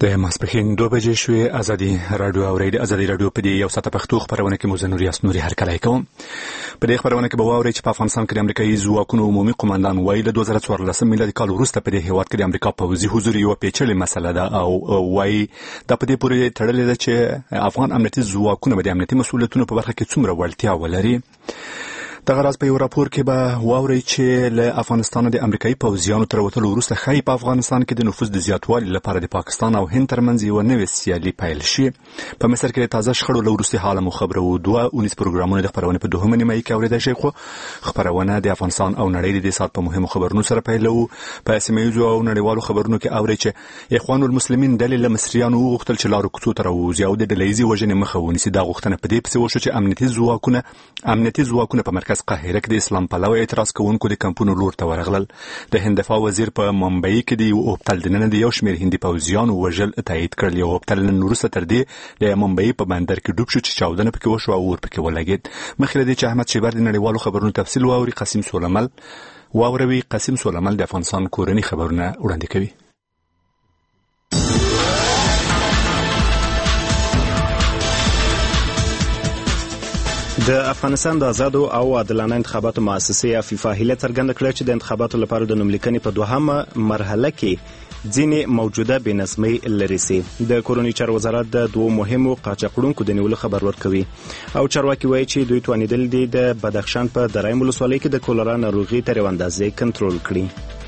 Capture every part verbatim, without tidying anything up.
د ماسپښین دوه بجې شوې. ازادي راډیو اورئ. د ازادي راډیو په دې یو ساعته پښتو خبرونه کې مو زه نور یاس نوري هرکلی کوم. په دې خبرونه کې به واورئ چې په افغانستان کې د امریکایي ځواکونو عمومي قومندان وایي له دوه زره څوارلسم میلادي کال وروسته په دې هېواد کې د امریکا پوځي حضور یوه پیچلې مسله ده او وایي دا په دې پورې تړلې ده چې افغان امنیتي ځواکونه به د امنیتي مسؤلیتونو په برخه کې څومره وړتیا ولري. دغه راز په یو راپور کې به واورئ چې له افغانستان د امریکایي پوځیانو تر وتلو وروسته ښایي په افغانستان کې د نفوذ د زیاتوالي لپاره د پاکستان او هند ترمنځ یوه نوې سیالي پیل شي. په مصر کې د تازه شخړو له وروستي حاله مو خبرو. دوه اونیز پروګرامونه د خپرونې په دوهمه نیمایي کې اورېدای شئ، خو خپرونه د افغانستان او نړۍ د دې ساعت په مهمو خبرونو سره پیلوو. په سیمه ییزو او نړیوالو خبرونو کې اورئ چې اخوان المسلمین ډلې له مصریانو وغوښتل چې لارو کوڅو ته راووځي او د ډلهییزې وژنې مخه ونیسي. دا غوښتنه په دې پسې وشوه چې امنیتي ځواکونه امنیتي ځواکونه په مرکز قاهره کې د اسلام پلوه اعتراض کوونکو د کمپونو لور ته ورغلل. د هند دفاع وزیر په ممبئی کې د یو هوټل دننه د یو شمېر هندي پوځیانو وژل تایید کړل. یو هوټل نن وروسته تر دې د ممبئی په بندر کې ډوب شو چې چاودنه پکې وشوه او اور پکې ولګېد. مخکې له دې چې احمد شیبر د نړیوالو خبرونو تفصیل واوري، قاسم سولمل واوروي. قاسم سولمل د افغانستان کورني خبرونه وړاندې کوي. د افغانستان د آزادو او عادلانه انتخاباتو مؤسسې افیفا هیله څرګنده کړه چې د انتخاباتو لپاره د نوملیکنې په دوهمه مرحله کې ځینې موجوده بې نظمۍ لرې سي. د کورني چارو وزارت د دوو مهمو قاچاقړونکو د نیولو خبر ورکوي او چارواکي وایي چې دوی توانیدل دي د بدخشان په درایم ولسوالۍ کې د کولرا ناروغي تر یوې اندازې کنټرول کړي.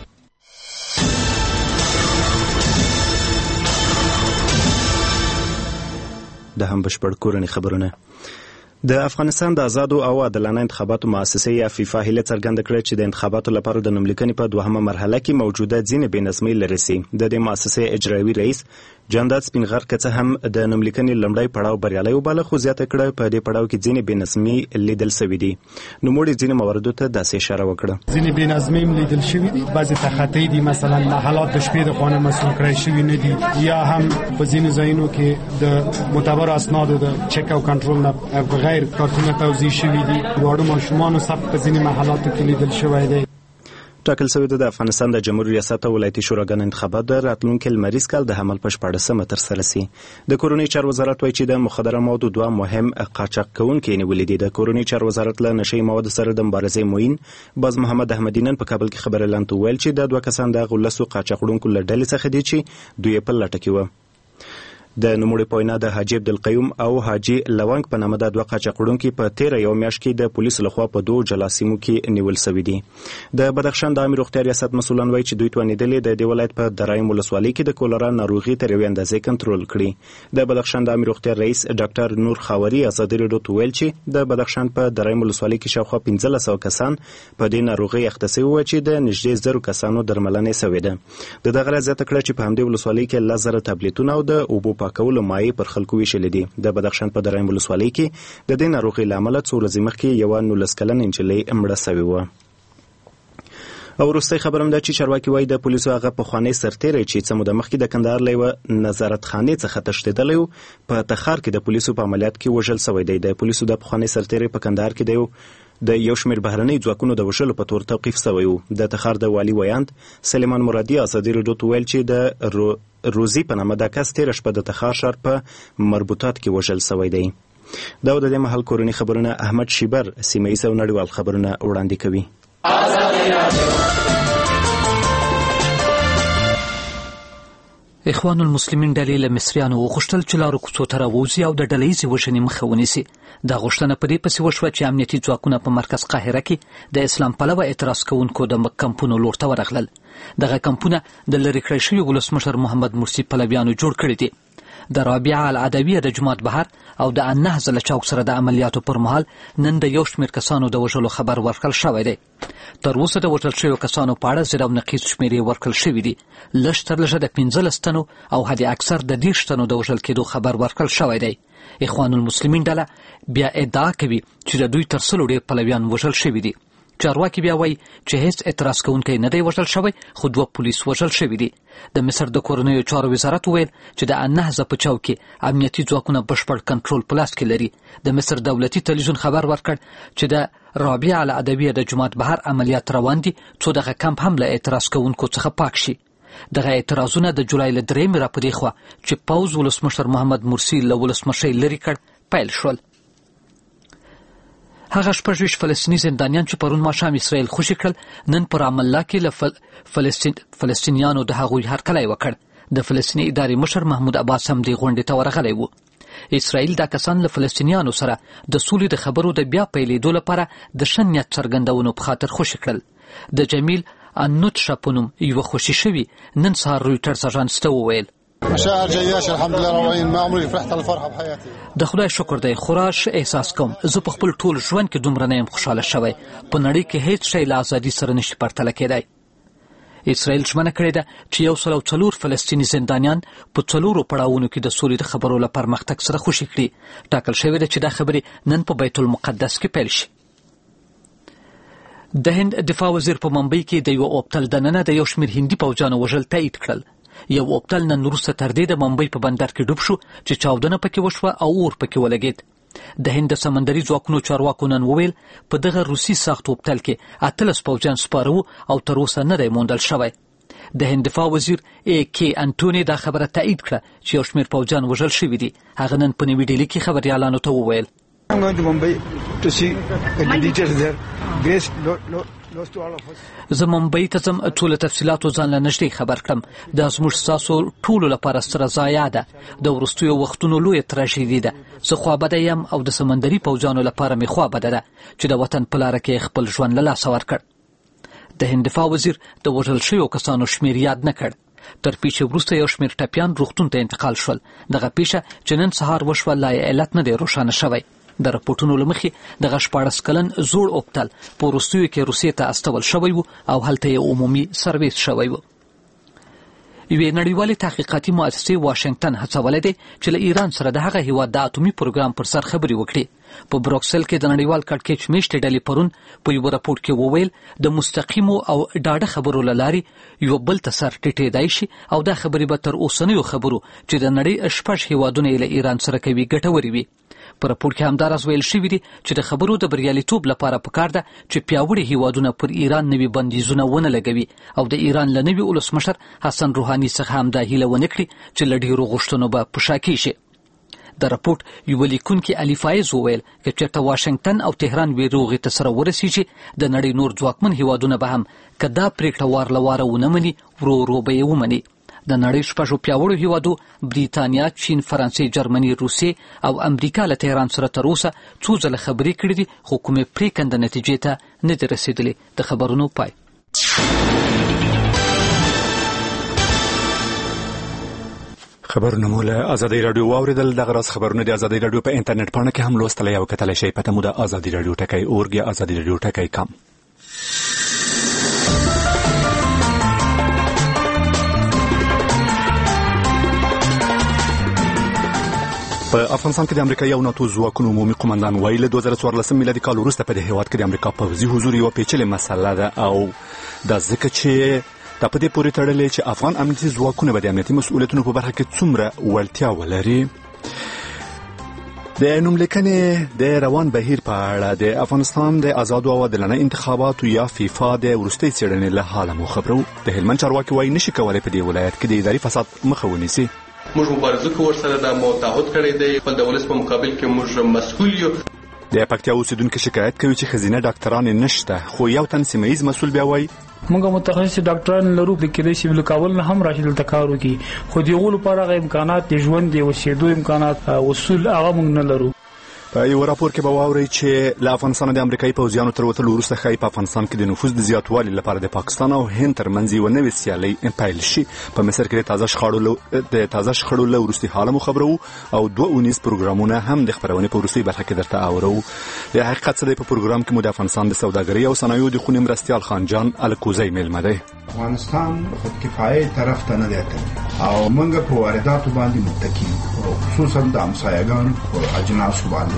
د هم بشپړ کورني خبرونه. د افغانستان د آزادو او عادلانه انتخاباتو مؤسسې افیفا هیله څرګنده کړه چې د انتخاباتو لپاره د نوملیکنې په دوهمه مرحله کې موجوده ځینې بې نظمۍ لرې سي. د دې مؤسسې اجرایوي رئیس جانداد سپینغر که څه هم د نوملیکنې لومړی پړاو بریالی وباله، خو زیاته کړه په دې پړاو کې ځینې بې نظمۍ لیدل شوي دي. نوموړي ځینې مواردو ته داسې اشاره وکړه. ځینې بې نظمۍ لیدل شوي دي، بعضې تخطی دي، مثلا محلات د شپې د خوا نه مسؤل کړی شوي نه دي، یا هم په ځینو ځایونو کې د معتبرو اسنادو د چک او کنټرول نه بغیر کارتونه توزیع شوي دي. واړو ماشومانو ثبت په ځینې محلاتو کې لیدل شوی دی. ټاکل شوی ده د افغانستان د جمهور ریاست او ولایتي شوراګانو انتخابات د راتلونکي لمریز کال د حمل په شپاړسمه ترسره سي. د کورني چارو وزارت وایي چې د مخدره موادو دوه مهم قاچاق کوونکي نیولي دي. د کورني چارو وزارت له نشي موادو سره د مبارزې موین باز محمد احمدي نن په کابل کې خبر اعلان ویل چې د دوه کسان د غولسو قاچاقړونکو له ډلې څخه دي چې دوی په لټه کې و. د نوموړي په وینا د حاجی عبدالقیوم او حاجی لونګ په نامه د دوه قاچاقړونکي په تیره یو میاشت کې د پولیسو لخوا په دوه جلا سیمو کې نیول شوي دي. د بدخشان د عامه روغتیا ریاست مسؤلان وایي چې دوی توانیدلي د دې ولایت په درایم ولسوالۍ کې د کولرا ناروغي تر یوې اندازې کنټرول کړي. د بدخشان د عامه روغتیا رئیس ډاکټر نور خاوري ازادي راډیو ته ویل چې د بدخشان په درایم ولسوالۍ کې شاوخوا پنځلس سوه کسان په دې ناروغي اخته شوي وو چې د نږدې زرو کسانو درملنه شوې ده. د دغه زیاته کړه چې په همدې ولسوالۍ کې لس زره ټابلیټونه او د اوبو پاکولو مایع خلکو ویشل دي. د بدخشان په درایم ولسوالۍ کې د دې ناروغۍ له امله څو ورځې مخکې یوه نولس کلنه نجلۍ مړه شوې وه. او وروستی خبر هم ده چې چارواکي وایي د پولیسو هغه پخوانی سرتیری چې څه موده مخکې د کندهار له یوه نظارتخانې څخه تښتېدلی و په تخار کې د پولیسو په عملیات کې وژل شوی دی. د پولیسو د پخوانی سرتیری په کندهار کې د یو د یو شمېر بهرنۍ ځواکونو د وژلو په تور توقیف شوی و. د تخار د والي ویاند سلیمان مرادي ازادي راډیو ته ویل چې د رو روزي په نامه د کس تېره شپه د تخار ښار په مربوطات کې وژل شوی دی. دا د دې مهال کورني خبرونه. احمد شیبر سیمه ییز او نړیوال خبرونه وړاندې کوي. اخوان المسلمین ډلې له مصریانو وغوښتل چې لارو کوڅو ته راووځي او د ډلهییزې وژنې مخه ونیسي. دا غوښتنه په دې پسې وشوه چې امنیتي ځواکونه په مرکز قاهره کې د اسلام پلوه اعتراض کوونکو د کمپونو لور ته ورغلل. دغه کمپونه د لرې کړی شوي ولسمشر محمد مرسي پلویانو جوړ کړي دي. د رابعه العدویه د جماعت بهر او د النهضه له چوک سره د عملیاتو پر مهال نن د یو شمېر کسانو د وژلو خبر ورکړل شوی دی. تر اوسه د وژل شویو کسانو په اړه زیر او نقیض شمېرې ورکړل شوي دي. لږ تر لږه د پنځلس تنو او حد اکثر د دېرش تنو د وژل کېدو خبر ورکړل شوی دی. اخوان المسلمین ډله بیا ادعا کوي چې د دوی تر سلو ډېر پلویان وژل شوي دي. چارواکي بیا وایي چې هیڅ اعتراض کوونکی نه دی وژل شوی، خو دوه پولیس وژل شوي دي. د مصر د کورنیو چارو وزارت وویل چې د النهضه په چوک کې امنیتي ځواکونه بشپړ کنټرول په لاس کې لري. د مصر دولتي تلویزیون خبر ورکړ چې د رابعه العدویه د جماعت بهر عملیات روان دي څو دغه کمپ هم له اعتراض کوونکو څخه پاک شي. دغه اعتراضونه د جولای له درېیمې راپدې خوا چې پوځ ولسمشر محمد مرسي له ولسمشۍ لرې کړ پیل شول. هغه شپږ ویشت فلسطیني زندانیان چې پرون ماښام اسرائیل خوشي کړل نن پر رام الله کې له فل... فلسطین... فلسطینیانو د هغوی هرکلی وکړ. د فلسطیني ادارې مشر محمود عباس هم دې غونډې ته ورغلی و. اسرائیل دا کسان له فلسطینیانو سره د سولې د خبرو د بیا پیلېدو لپاره د ښه نیت څرګندونو په خاطر خوشي کړل. د جمیل انوتشا په نوم یوه خوشي شوي نن سهار رویټرز اژانس ته وویل مشاعر جياش الحمد لله روعين ما عمري فرحت الفرحه بحياتي. د خدای شکر دی خوراش احساس کوم. زه په خپل ټول ژوند کې دومره نه یم خوشاله شوی. په نړۍ کې هیڅ شی له ازادي سره نشي پرتله کېدی. اسرائیل ژمنه کړې ده چې یو سل او څلور فلسطیني زندانیان په څلورو پړاوونو کې د سولې د خبرو له پرمختګ سره خوشي کړي. ټاکل شوې ده چې دا خبرې نن په بیت المقدس کې پیل شي. د هند دفاع وزیر په ممبئی کې د یو اوبتل دننه د یو شمېر هندي پوځیانو وژل تایید کړل. یو اوبتل نن وروسته تر دې د ممبئی په بندر کې ډوب شو چې چاودنه پکې وشوه او اور پکې ولګېد. د هند د سمندري ځواکونو چارواکو نن وویل په دغه روسي ساخت اوبتل کې اتلس پوځیان سپاره وو او تر اوسه نه دی موندل شوی. د هند دفاع وزیر ای کې انټونی دا خبره تایید کړه چې یو شمېر پوځیان وژل شوي دي. هغه نن په نوي ډیلي کې خبریالانو ته وویل زه ممبئی ته ځم ټول تفصیلاتو ځان له نږدې خبر کړم. دا زموږ ستاسو ټولو لپاره ستره ضایعه ده. د وروستیو وختونو لویه تراژیدي ده. زه خوابده یم او د سمندري پوځیانو لپاره مې خوابده ده چې د وطن په لاره کې خپل ژوند له لاسه ورکړ. د هند دفاع وزیر د وژل شویو کسانو شمېر یاد نه کړ. تر پیښې وروسته یو شمېر ټپیان روغتون ته انتقال شول. دغه پیښه چې نن سهار وشوه لا یې علت نه دی روښانه شوی. د راپورټونو له مخې دغه شپاړس کلن زوړ اوبتل په وروستیو کې روسیې ته استول شوی و او هلته یې عمومي سرویس شوی و. یوې نړیوالې تحقیقاتي مؤسسې واشنګټن هڅولی دی چې له ایران سره د هغه هیواد د اتومي پروګرام پر سر خبرې وکړي. په بروکسل کې د نړیوال کړکېچ میشتې ډلې پرون په یوه راپورټ کې وویل د مستقیمو او ډاډه خبرو له لارې یو بل ته سر ټیټېدای شي او دا خبرې به تر اوسنیو خبرو چې د نړۍ شپږ هیوادونه یې له ایران سره کوي ګټورې وي. په راپورټ کې همداراز ویل شوي دي چې د خبرو د بریالیتوب لپاره پکار ده چې پیاوړي هیوادونه پر ایران نوي بندیزونه ونه لګوي او د ایران له نوي ولسمشر حسن روحاني څخه هم دا هیله ونه کړي چې له ډېرو غوښتنو به په شا کېږي. د راپورټ یوه لیکونکي علي فایز وویل که چېرته واشنګټن او تهران وې روغې ته سره ورسېږي د نړۍ نور ځواکمن هیوادونه به هم که دا پرېکړه وار له واره ونه مني ورو ورو به یې ومني. د نړۍ شپږو پیاوړو هیوادو بریتانیا، چین، فرانسې، جرمني، روسیې او امریکا له تهران سره تر اوسه څو ځله خبرې کړې دي خو کومې پرېکنده نتیجې ته نه دي رسېدلې. د خبرونو پای. خبرونه مو له ازادي رادیو واوریدل. دغه راز خبرونه د ازادي رادیو په انټرنیټ پاڼه کې هم لوستلی او کتلی شئ. پته مو د ازادي رادیو ټکی اورګ یا ازادي رادیو ټکی کام. په افغانستان کې د امریکا یو ناتو ځواکونو عمومي قومندان وایي له دوه زره څوارلسم میلادي کال وروسته په دې هېواد کې د امریکا پوځي حضور یوه پیچلې مسله ده او دا ځکه چې دا په دې پورې تړلې چې افغان امنیتي ځواکونه به د امنیتي مسؤلیتونو په برخه کې څومره وړتیا ولري. د نوملیکنې د روان بهیر په اړه د افغانستان د آزادو او عادلانه انتخاباتو یا فیفا د وروستۍ څېړنې له حاله مو خبرو. د هلمند چارواکي وایي نشي کولی په دې ولایت کې د اداري فساد مخه ونیسي. موږ مبارزه کوو ورسره د متحد کړی دی خپل د ولس په مقابل کې موږ مسؤل یو. د پکتیا اوسیدونکو شکایت کوي چې ښځینه ډاکټران نشته خو یو تن سیمه ییز مسؤل بیا وایي موږ متخصص ډاکټران لرو د کېدای شي له کابل نه هم راشي دلته کار وکړي خو دغه لپاره هغه امکانات د ژوند د اوسېدو امکانات اصول هغه موږ نه لرو. په یو راپور کې به واورئ چې له افغانستان د امریکایي پوځیانو تر وتلو وروسته ښایي په افغانستان کې د نفوذ د زیاتوالي لپاره د پاکستان او هند ترمنځ یوه نوې سیالۍ پیل شي. په مصر کې د تازه شخړو د تازه شخړو له وروستي حاله مو خبرو او دوه اونیز پروګرامونه هم د خپرونې په وروستۍ برخه کې درته اورو. د حقیقت څه دی په پروګرام کې مو د افغانستان د سوداګرۍ او صنایعو د خونې مرستیال خان جان الکوزی میلمه دی. افغانستان خودکفایي طرف ته نه دی تللی او موږ په وارداتو باندې متکی او خصوصا د همسایه‌ګانو او اجناسو باندې.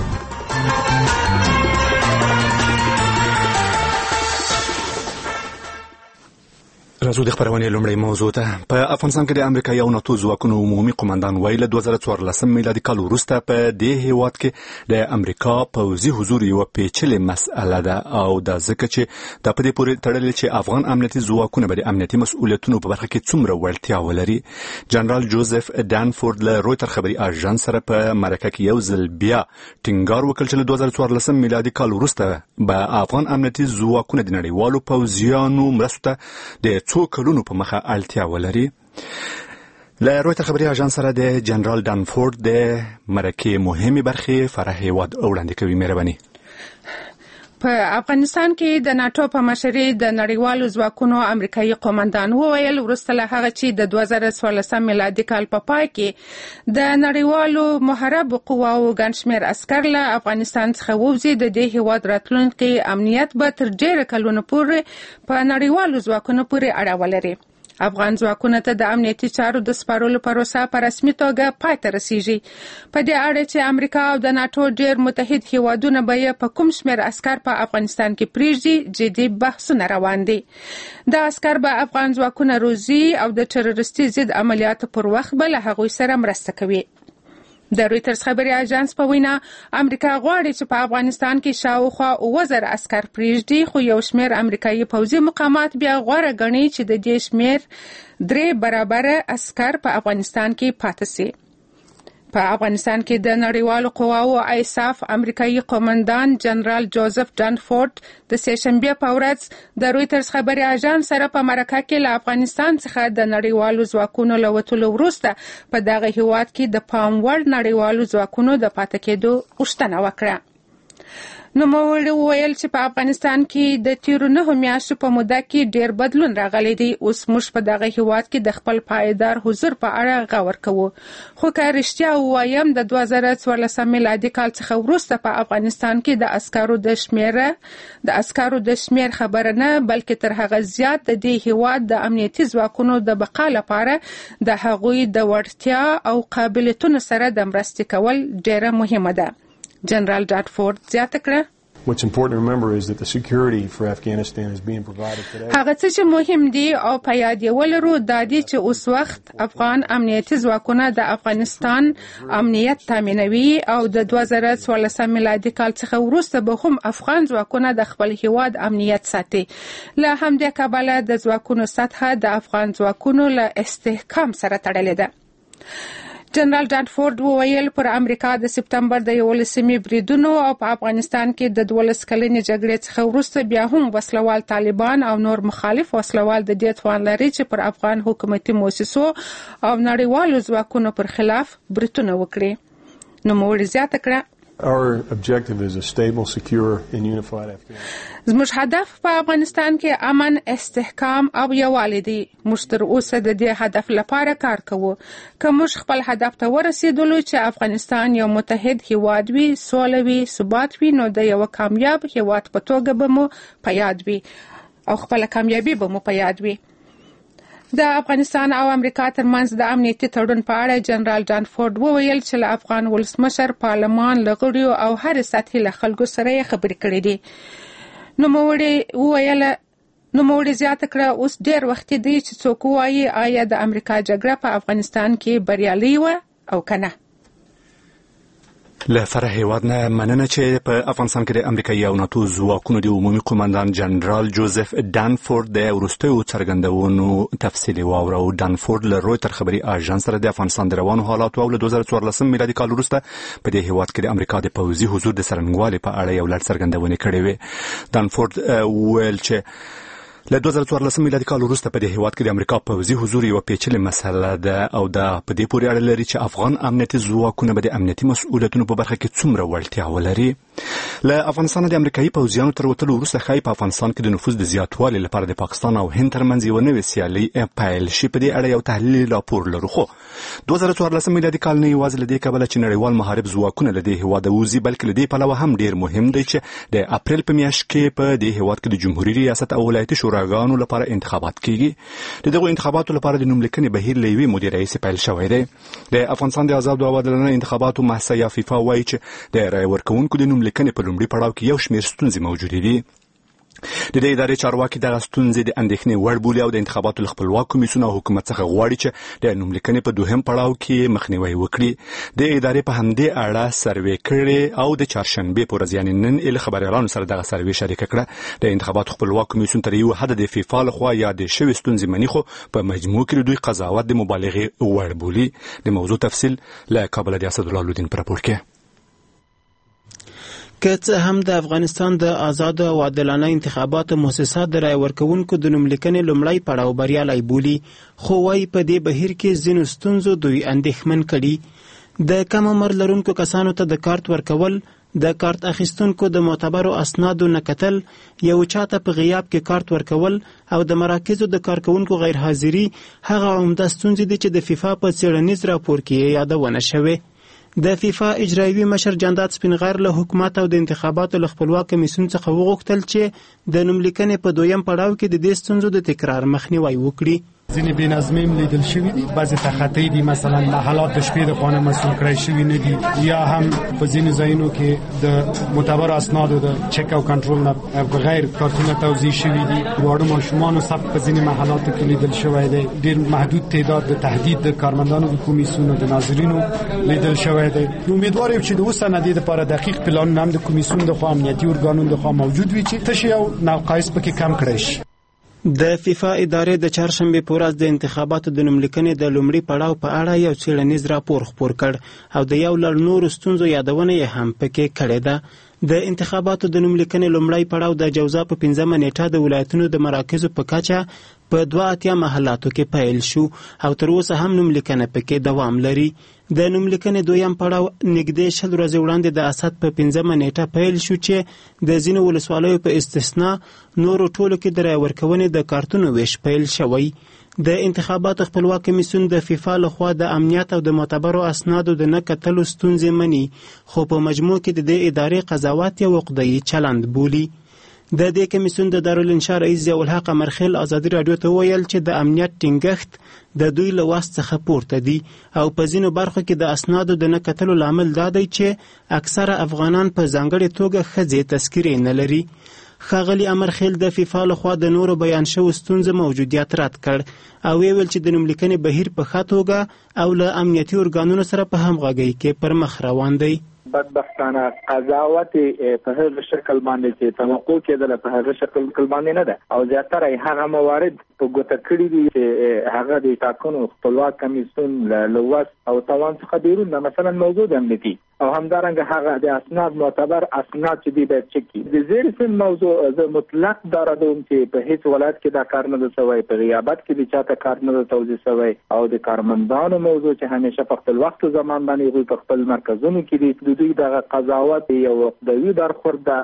راځو د خبرونې لومړی موضوع ته. په افغانستان کې د امریکا یو ناتو ځواکونو عمومي قومندان ویل دوه زره څوارلسم میلادي کال وروسته په دې هیواد کې د امریکا پوځي حضور یو پیچلې مسأله ده او دا ځکه چې دا په دې پورې تړلې چې افغان امنیتي ځواکونه به د امنیتي مسؤلیتونو په برخه کې څومره وړتیا ولري. جنرال جوزف دانفورد له رویټر خبري اژانس سره په مرکه کې یو ځل بیا ټینګار وکړ چې دوه زره څوارلسم میلادي کال وروسته به افغان امنیتي ځواکونه د نړیوالو پوځیانو مرسته د څو کلونو په مخه اړتیا ولري. له رویټر خبري اژانس سره د جنرال دانفورد د مرکې مهمه برخه فرح هیواد وړاندې کوي. مهرباني. په افغانستان کې د ناتو په مشرۍ د نړیوالو ځواکونو امریکایي قومندان وویل وروسته له هغه چې د دوه زره څوارلسم میلادي کال په پای کې د نړیوالو محارب قواو ګڼ شمېر عسکر له افغانستان څخه ووځي د دې هیواد راتلونکي امنیت به تر ډېره کلونو پورې په نړیوالو ځواکونو پورې اړه ولري. افغان ځواکونو ته د امنیتي چارو د سپارلو پروسه په رسمي توګه پای ته رسیږي. په دې اړه چې امریکا او د ناتو ډېر متحد هیوادونه به په کوم شمېر عسکر په افغانستان کې پریږدي جدي بحثونه روان دي. د عسکر به افغان ځواکونه روزي او د تروریستي ضد عملیاتو پر وخت به له هغوی سره مرسته کوي. د رویټرز خبري اژانس په وینا امریکا غواړي چې په افغانستان کې شاوخوا اووه زره عسکر پریږدي، خو یو شمېر امریکایي پوځي مقامات بیا غوره ګڼي چې د دې شمېر درې برابره عسکر په افغانستان کې پاتې سي. په افغانستان کې د نړیوالو قواو ایساف امریکایي قومندان جنرال جوزف دانفورد د سهشنبه په ورځ د رویټرز خبري اژانس سره په مرکه کې له افغانستان څخه د نړیوالو ځواکونو له وتلو وروسته په دغه هیواد کې د پام وړ نړیوالو ځواکونو د پاتې کېدو غوښتنه وکړه. نوموړي وویل چې په افغانستان کې د تیرو نهو میاشتو په موده کې ډېر بدلون راغلی دی. اوس موږ په دغه هیواد کې د خپل پایدار حضور په اړه غور کوو. خو که رښتیا ووایم د دوه زره څوارلسم میلادي کال څخه وروسته په افغانستان کې د عسکرو د شمېره د عسکرو د شمېر خبره نه بلکې تر هغه زیات د دې هیواد د امنیتي ځواکونو د بقا لپاره د هغوی د وړتیا او قابلیتونو سره د مرستې کول ډېره مهمه ده. جنرال دانفورد زیاته کړه What's important to remember is that the security for Afghanistan is being provided today. هغه څه چې مهم دي او په یاد یې ولرو دا دي چې اوس وخت افغان امنیتي ځواکونه د افغانستان امنیت تامینوي او د دوه زره څوارلسم میلادي کال څخه وروسته به هم افغان ځواکونه د خپل هیواد امنیت ساتي. له همدې کبله د ځواکونو سطحه د افغان ځواکونو له استحکام سره تړلې ده. جنرال دانفورد وویل پر امریکا د سپتمبر د یولسمې بریدونو او په افغانستان کې د دولس کلنې جګړې څخه وروسته بیا هم وسلوال طالبان او نور مخالف وسلوال د دې توان لري چې پر افغان حکومتي مؤسسو او نړیوالو ځواکونو پر خلاف بریدونه وکړي. نوموړي زیاته کړه Our objective is a stable, secure and unified Afghanistan. زموږ هدف په افغانستان کې امن، استحکام او یووالی دی. موږ تر اوسه د دې هدف لپاره کار کوو. که موږ خپل هدف ته ورسېدلو چې افغانستان یو متحد هیواد وي، سوله وي، ثبات وي، نو د یو کامیاب هیواد په توګه به مو په یاد وي او خپل کامیابی به مو په یاد وي. د افغانستان او امریکا ترمنځ د امنیتي تړون په اړه جنرال دانفورد وویل چې له افغان ولسمشر، پارلمان، لغړیو او هر سطحې له خلکو سره یې خبرې کړې دي. نوموړي وویل نوموړي زیاته کړه اوس ډېر وخت دی چې څوک ووایي آیا د امریکا جګړه په افغانستان کې بریالۍ وه او که نه. له فرح هیواد نه مننه چې په افغانستان کې د امریکایي او ناتو ځواکونو د عمومي قومندان جنرال جوزف دانفورد د وروستیو څرګندونو تفصیلي واورو. دانفورد له رویټر خبري اژانس سره د افغانستان د روانو حالاتو او له دوه زره څوارلسم میلادي کال وروسته په دې هیواد کې د امریکا د پوځي حضور د څرنګوالي په اړه یو لړ څرګندونې کړې وې. دانفورد وویل چې له دوه زره څوارلسم میلادي کال وروسته په دې هیواد کې د امریکا پوځي حضور یو پیچلې مسله ده او دا په دې پورې اړه لري چې افغان امنیتي ځواکونه به د امنیتي مسؤلیتونو په برخه کې څومره وړتیا ولري. له افغانستان د امریکایي پوځیانو تر وتلو وروسته ښایي په افغانستان کې د نفوذ د زیاتوالي لپاره د پاکستان او هند ترمنځ یوه نوې سیالي پیل شي. په دې اړه یو تحلیلي راپور لرو، خو دوه زره څوارلسم میلادي کال نه یوازې له دې کبله چې نړیوال محارب ځواکونه له دې هیواده وځي بلکې له دې پلوه هم ډېر مهم دی چې د اپریل په میاشت کې په دې هیواد کې د جمهوریت ریاست او ولایتي شوراګانو لپاره انتخابات کیږي. د دغه انتخاباتو لپاره د نوملیکنې بهیر له یوې مودې راهیسې پیل شوی دی. د افغانستان د آزادو او عادلانه انتخاباتو محصه یا فیفا وایي چې د رایې ورکوونکو د نوملیکنې په لومړي پړاو کې یو شمېر ستونزې موجودې دي. د دې ادارې چارواکي دغه ستونزې د اندېښنې وړ بولي او د انتخاباتو له خپلواک کمیسیون او حکومت څخه غواړي چې د نوملیکنې په دوهم پړاو کې مخنیوي وکړي. د ادارې په همدې اړه سروې کړې او د چهارشنبې په ورځ یعنې نن له خبريالانو سره دغه سروې شریک کړه. د انتخاباتو خپلواک کمیسیون تر یو حد د فیفا لخوا یادې شوې ستونزې مني، خو په مجموع کې دوی قضاوت د مبالغې وړ بولي. د موضوع تفصیل له کابل د اسدالله لودین پر راپور کې. که څه هم د افغانستان د آزاد او عادلانه انتخاباتو مؤسسات د رای ورکوونکو د نوملیکنې لومړی پړاو بریالی بولي، خو وايي په دې بهیر کې ځینو ستونزو دوی اندېښمن کړي. د کم عمر لرونکو کسانو ته د کارت ورکول، د کارت اخیستونکو د معتبرو اسنادو نه کتل، یو چاته په غیاب کې کارت ورکول او د مراکزو د کارکونکو غیر حاضري هغه عمده ستونزې دي چې د فیفا په څېړنیز راپور کې یادونه شوې. د فیفا اجرایوي مشر جانداد سپینغر له حکومت او د انتخاباتو له خپلواک کمیسیون څخه وغوښتل چې د نوملیکنې په دویم پړاو کې د دې ستونزو د تکرار مخنیوي وکړي. ځینې بېنظمۍ لیدل شوي دي، بعضې تخطۍ دي، مثلا محلات د شپې د خوا نه مسؤل کړی شوي نه دي، یا هم په ځینو ځایونو کې د معتبرو اسنادو د چک او کنټرول نه بغیر کارتونه توزیع شوي دي. واړه ماشومانو ثبت په ځینې محلاتو کې لیدل شوی دی. ډېر محدود تعداد د تهدید د کارمندانو د کمیسیونو د ناظرینو لیدل شوی دی. امیدوار یم چې د اوس نه د لپاره دقیق پلان هم د کمیسیون د خوا امنیتي ارګانونو د خوا موجود وي چې تش یو ناقص پکې کم کړی شي. د فیفا ادارې د چهارشنبې په ورځ د انتخاباتو د نوملیکنې د لومړي پړاو په اړه یو څېړنیز راپور خپور کړ او د یو لړ نورو ستونزو یادونه یې هم پکې کړې ده. د انتخاباتو د نوملیکنې لومړی پړاو د جوزا په پنځمه نیټه د ولایتونو د مراکزو په کچه په دوه اتیا محلاتو کې پیل شو او تر اوسه هم نوملیکنه پکې دوام لري. د نوملیکنې دویم پړاو نږدې شل ورځې وړاندې د اسد په پنځمه نیټه پیل شو چې د ځینو ولسوالیو په استثنا نورو ټولو کې د رای ورکونې د کارتونو ویش پیل شوی. د انتخاباتو خپلواک کمیسیون د فیفا لخوا د امنیت او د معتبرو اسنادو د نه کتلو ستونزې مني، خو په مجموع کې د دې ادارې قضاوت یو عقده‌ای چلند بولي. د دې کمیسیون د دارالانشا رئیس ضیاءالحق امرخیل ازادي راډیو ته وویل چې د امنیت ټینګښت د دوی له واس څخه پورته دي او په ځینو برخو کې د اسنادو د نه کتلو لامل دا دی چې اکثره افغانان په ځانګړې توګه ښځې تذکیرې نه لري. ښاغلي امرخیل د فیفا لخوا د نورو بیان شوو ستونزو موجودیت رد کړ او ویل چې د نوملیکنې بهیر په ښه توګه او له امنیتي ارګانونو سره په همغږۍ کې پر مخ روان دی. بدبختانه قضاوت په هغه شکل باندې چې توقع کېدله په هغه شکل باندې نه ده او زیاتره هغه موارد په ګوته کړي دي چې هغه د ټاکنو خپلواک کمیسیون له واس او توان څخه بیرون ده. مثلا موضوع د امنیتي او همدارنګه هغه د اسناد معتبر اسناد چې دی باید چک کړي. د زیر سن موضوع د مطلق دارادوم چې په هیڅ ولایت کې دا کار نه ده سوی، په غیابت کې د چاته کار نه ده توزیع سوی او د کارمندانو موضوع چې همیشه په خپل وخت زمان باندې غوي په خپل مرکزونو کې دي، دوی دغه قضاوت یو عقده‌ای درخور ده.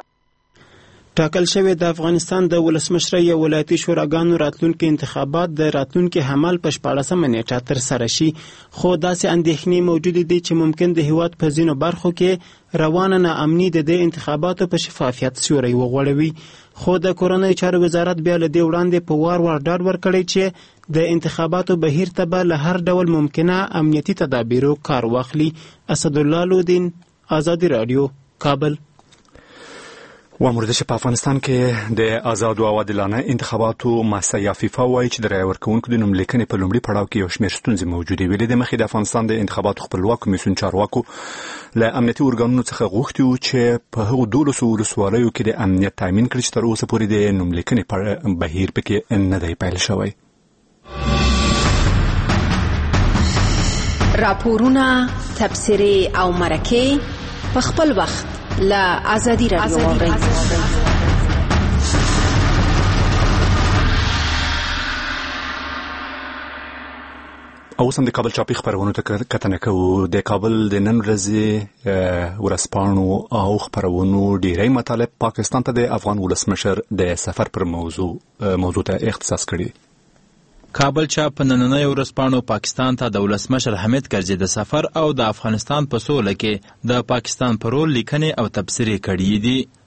ټاکل شوی د افغانستان د ولسمشرۍ یا ولایتي شوراګانو راتلونکي انتخابات د راتلونکي حمل په شپاړسمه نیټه ترسره شي، خو داسې اندېښنې موجودې دي چې ممکن د هیواد په ځینو برخو کې روانه ناامني د دې انتخاباتو په شفافیت سیوری وغوړوي. خو د کورنۍ چارو وزارت بیا له دې وړاندې په وار وار ډاډ ورکړی چې د انتخاباتو بهیر ته به له هر ډول ممکنه امنیتي تدابیرو کار واخلي. اسدالله لودین، آزادي راډیو، کابل. وامرده چې په افغانستان کې د آزاد او عادلانه انتخاباتو مؤسسه یا فیفا وایي چې د رای ورکوونکو د نوملیکنې په لومړي پړاو کې یو شمېر ستونزې موجودې ویلې. د مخکې د افغانستان د انتخاباتو خپلواک کمیسیون چارواکو له امنیتي ارګانونو څخه غوښتي وو چې په هغو دولسو ولسوالیو کې د امنیت تامین کړي چې تر اوسه پورې د نوملیکنې بهیر پکې نه دی پیل شوی. راپورونه، تبصرې او مرکې په خپل وخت لا آزادي راډیو واورئ. اوس هم د کابل چاپي خبرونو ته کتنه کوو. د کابل د نن ورځې ورځپاڼو او خبرونو ډیری مطالب پاکستان ته د افغان ولسمشر د سفر پر موضوع موضوع ته اختصاص کړي. کابل چاپ نننۍ ورځپاڼو پاکستان ته د ولسمشر حامد کرزي د سفر او د افغانستان په سوله کې د پاکستان پر رول لیکنې او تبصرې کړي دي.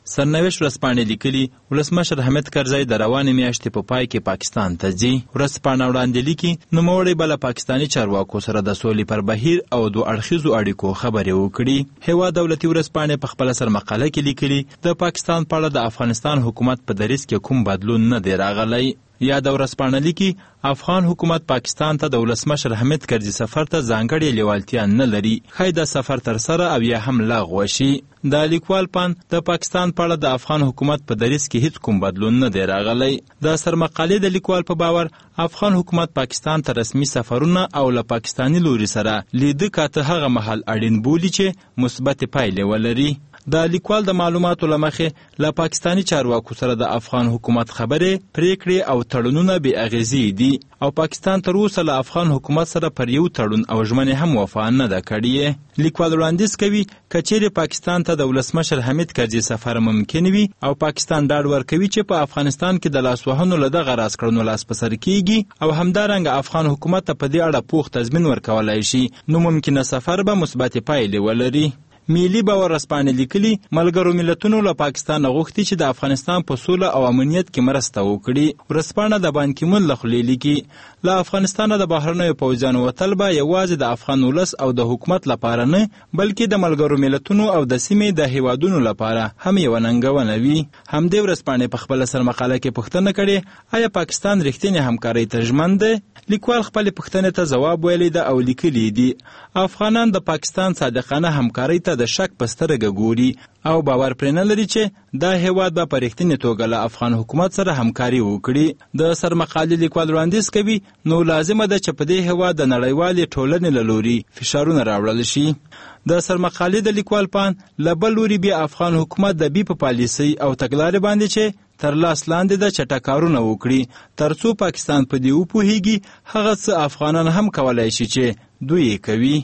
سرنوشت ورځپاڼې لیکلي ولسمشر حامد کرزی د روانې میاشتې په پای کې پاکستان ته ځي. ورځپاڼه وړاندې لیکي نوموړی به له پاکستاني چارواکو سره د سولې پر بهیر او دوه اړخیزو اړیکو خبرې وکړي. هېواد دولتي ورځپاڼې په خپله سرمقاله کې لیکلي د پاکستان په اړه د افغانستان حکومت په دریځ کې کوم بدلون نه دی راغلی. یا د ورځپاڼه لیکي افغان حکومت پاکستان ته د ولسمشر حامد کرزي سفر ته ځانګړې لیوالتیا نه لري. ښایي دا سفر ترسره او یا هم لغوه شي. د لیکوال پان د پاکستان په اړه د افغان حکومت په دریځ کې هیڅ کوم بدلون نه دی راغلی. د سرمقالې د لیکوال په باور افغان حکومت پاکستان ته رسمي سفرونه او له پاکستاني لوري سره لیده کاته هغه مهال اړین بولي چې مثبت پایلې ولري. د لیکوال د معلوماتو له مخې له پاکستاني چارواکو سره د افغان حکومت خبرې، پریکړې او تړونونه بې اغېزې دي او پاکستان تر اوسه له افغان حکومت سره پر یو تړون او ژمنې هم وفا نه ده کړې. لیکوال وړاندیز کوي که چیرې پاکستان ته د ولسمشر حامد کرزي سفر ممکن وي او پاکستان ډاډ ورکوي چې په افغانستان کې د لاسوهنو له دغه راز کړنو لاس په سر کیږي او همدارنګه افغان حکومت ته په دې اړه پوخ تضمین ورکولی شي، نو ممکنه سفر به مثبت پایلې ولري. ملي باور ورځپاڼې لیکلي ملګرو ملتونو له پاکستان غوښتي چې د افغانستان په سوله او امنیت کې مرسته وکړي. ورځپاڼه د بان کی مون له خولې لیکي له افغانستانه د بهرنیو پوځیانو وتل به یوازې د افغان ولس او د حکومت لپاره نه بلکې د ملګرو ملتونو او د سیمې د هیوادونو لپاره هم یوه ننګونه وي. همدې ورځپاڼې په خپله سرمقاله کې پوښتنه کړې آیا پاکستان رښتینې همکارۍ ته ژمن دی؟ لیکوال خپلې پوښتنې ته ځواب ویلی ده او لیکلي دي افغانان د پاکستان صادقانه همکارۍ ته د شک په سترګه ګوري او باور پرې نه لري چې دا هیواد به په رښتینې توګه له افغان حکومت سره همکاري وکړي. د سرمقالې لیکوال وړاندیز کوي نو لازمه ده چې په دې هیواد د نړیوالې ټولنې له لوري فشارونه راوړل شي. د سرمقالې د لیکوال پان له بل لوري بیا افغان حکومت د بي په پالیسۍ او تګلارې باندې چې تر لاس لاندې د چټکارونه وکړي ترڅو پاکستان په دې وپوهیږي هغه څه افغانان هم کولای شي چې دوی یې کوي.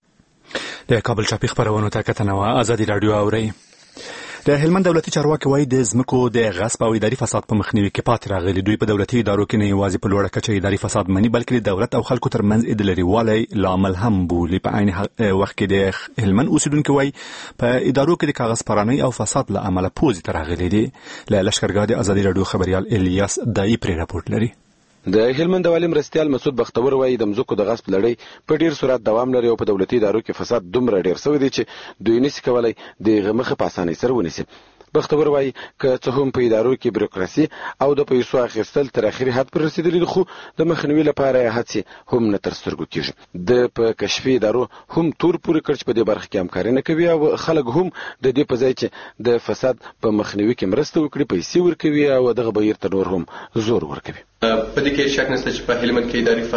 د کابل چاپی خبرونو ته کتنه وه. ازادي راډیو اورئ. د هلمند دولتي چارواکي وایي د ځمکو د غصب او اداري فساد په مخنیوي کې پاتې راغلي. دوی په دولتي ادارو کې نه یوازې په لوړه کچه اداري فساد مني بلکې د دولت او خلکو ترمنځ د لرېوالي لامل هم بولي. په عین وخت کې د هلمند اوسیدونکي وایي په ادارو کې د کاغذ پرانۍ او فساد له امله پوځې ته راغلي دي. له لښکرګاه د ازادي راډیو خبریال الیاس دایي پرې راپورټ لري. د هلمند والي مرستیال مسعود بختور وایي د مځکو د غصب لړۍ په ډیر سرعت دوام لري او په دولتي ادارو کې فساد دومره ډیر شوی دی چې دوی نشي کولای د هغه مخه په اسانۍ سره ونیسي. بختور وایي که څه هم په ادارو کې بیروکراسي او د پیسو اخیستل تر اخري حد پر رسیدلي دي خو د مخنیوي لپاره هڅې هم نه تر سترګو کېږي. د په کشفي ادارو هم تور پورې کړ چې په دې برخه کې همکاري نه کوي او خلک هم د دې په ځای چې د فساد په مخنیوي کې مرسته وکړي پیسې ورکوي او دغه بهیر ته نور هم زور ورکوي. په دې کې شک نشته چې په هلمند کې اداري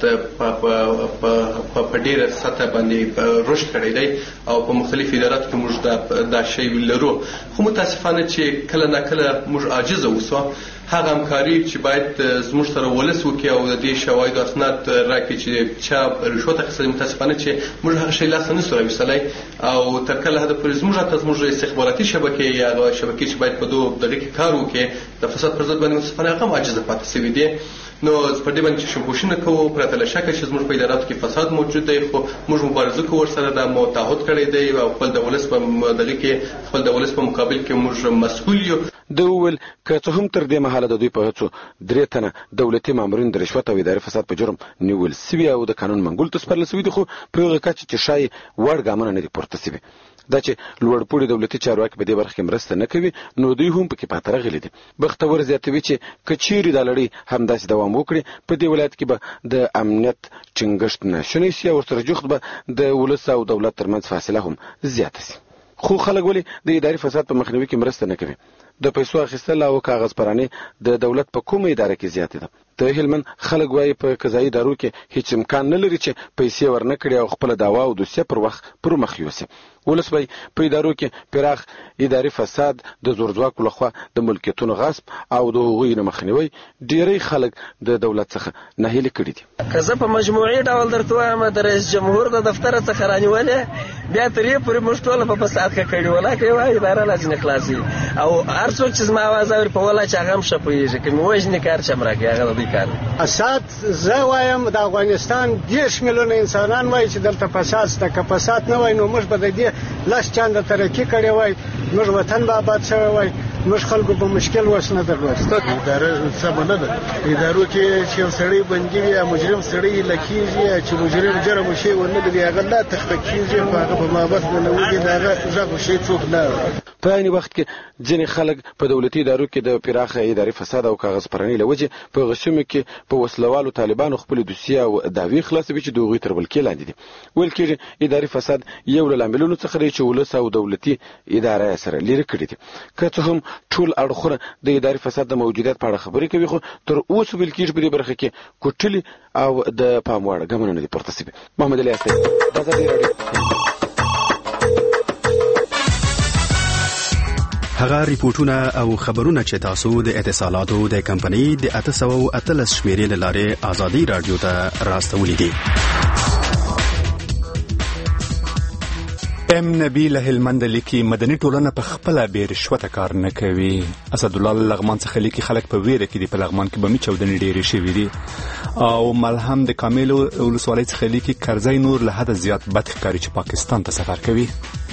فساد په په ډیره سطح باندې رشد کړی دی او په مختلفو اداراتو کې موږ دا شی لرو. خو متاسفانه چې کله نه کله موږ عاجز اوسو هغه همکاري چې باید زموږ سره ولس وکړي او د دې شواهد او اسناد راکړي چې چا رشوت اخیستل. متاسفانه چې موږ هغه شی لاس نه سو راوستلای او تر کله هدف پر زموږ ته زموږ استخباراتي شبکې یا شبکې چې باید په دوه دغه کې کار وکړي د فساد پر ضد باندې متاسفانه هغه عاجز پاتې شوی دی. نو په دې باندې چې شوبوشنه کوو پرته له شکه چې زموږ په اداراتو کې فساد موجود دی خو موږ مبارزه کوو ورسره د متعهد کړی دی او خپل د ولس په دغه کې خپل د ولس په مقابل کې موږ مسؤل یو. د ویل که څه هم تر دې مهاله د دوی په هڅو درې تنه دولتي مامورین د رشوت او اداري فساد په جرم نیول سوي او د قانون منګول ته سپارل سوي دي خو په هغه کچه چې شای وړ ګامونه نه دي پورته سوي. دا چې لوړپوړي دولتي چارواکي په دې برخه کې مرسته نه کوي نو دوی هم پکې پاتې راغلي دي. بختور زیاتوي چې کچيري د لړۍ همداسې دوام وکړي په دې ولایت کې به د امنیت ټینګښت نشي شي او سره جوخت به د ولس او دولت ترمنځ فاصله هم زیاته شي. خو خلک ولې د اداري فساد په مخنیوي کې مرسته نه کوي؟ د پیسو اخیستل او کاغذ پراني د دولت په کومه اداره کې زیات ده. د هلمند خلک وایي په قضایي ادارو کې هیڅ امکان نه لري چې پیسې ورنکړي او خپل دعوا او دوسیه پر وخت پر مخ یوسي. ولس به په ادارو کې پراخ اداري فساد د زورځواکو لخوا د ملکیتونو غصب او د هغوی نه مخنیوي ډیری خلک د دولت څخه ناهیلي کړي دي. که زه په مجموعي ډول درته وایم د رئیس جمهور د دفتر څخه رانیولې بیا تر یې پورې موږ ټوله په فساد کې کړي ولا کوي وایي اداره لازم خلاصي او هر څوک چې زما आवाज اوري په ولا چې هغه هم ښه پوهېږي که مې وژني کار چې هم راکړي هغه دوی کار فساد زه وایم د افغانستان دیش میلیونه انسانان وای چې دلته فساد شته که فساد نه وای نو موږ به د دې لاس چانده ترقي کړې وای موږ وطن به آباد شوی وای موږ خلکو په مشکل وس نه درلود اداره سمه نه ده ادارو کې چې سړی بندي وي یا مجرم سړی لکېږي چې مجرم جرم شي ونه لري هغه لا تخکېږي هغه په مابس نه وږي هغه ځکه شي څوک نه په عین وخت کې ځینې خلک په دولتي ادارو کې د پراخه اداري فساد او کاغذ پرانی لوجه په غشومه کې په وسلوالو طالبانو خپل دوسیه او دعوی خلاصوي چې دوی تر بل کې لاندې دي ویل کېږي اداري فساد یو له عاملونو څخه دی چې ولس او دولتي اداره سره لري کړی دي که څه هم ټول اړخونه د اداري فساد د موجودیت په اړه خبرې کوي خو تر اوسه ویل کېږي په دې برخه کې کوټلي او د پام وړ ګامونه دي پورته شوي. محمد علي اسد ازادي رادیو. هغه ریپورتونه او خبرونه چې تاسو د اتصالاتو د کمپنۍ د اته سوه اتلس شمیرې له لارې ازادي رادیو ته راستولې دي. ام نبیل هلمند لیکي مدني ټولنه په خپل بې رشوته کار نه کوي. اسد الله لغمان څخه لیکي خلک په ویره کې دي په لغمان کې بمي چودنې ډېرې شوې دي. او ملهم د کامل ولسوالۍ څخه لیکي کرزی نور له حد زیات بد ښکاري چې پاکستان ته سفر کوي.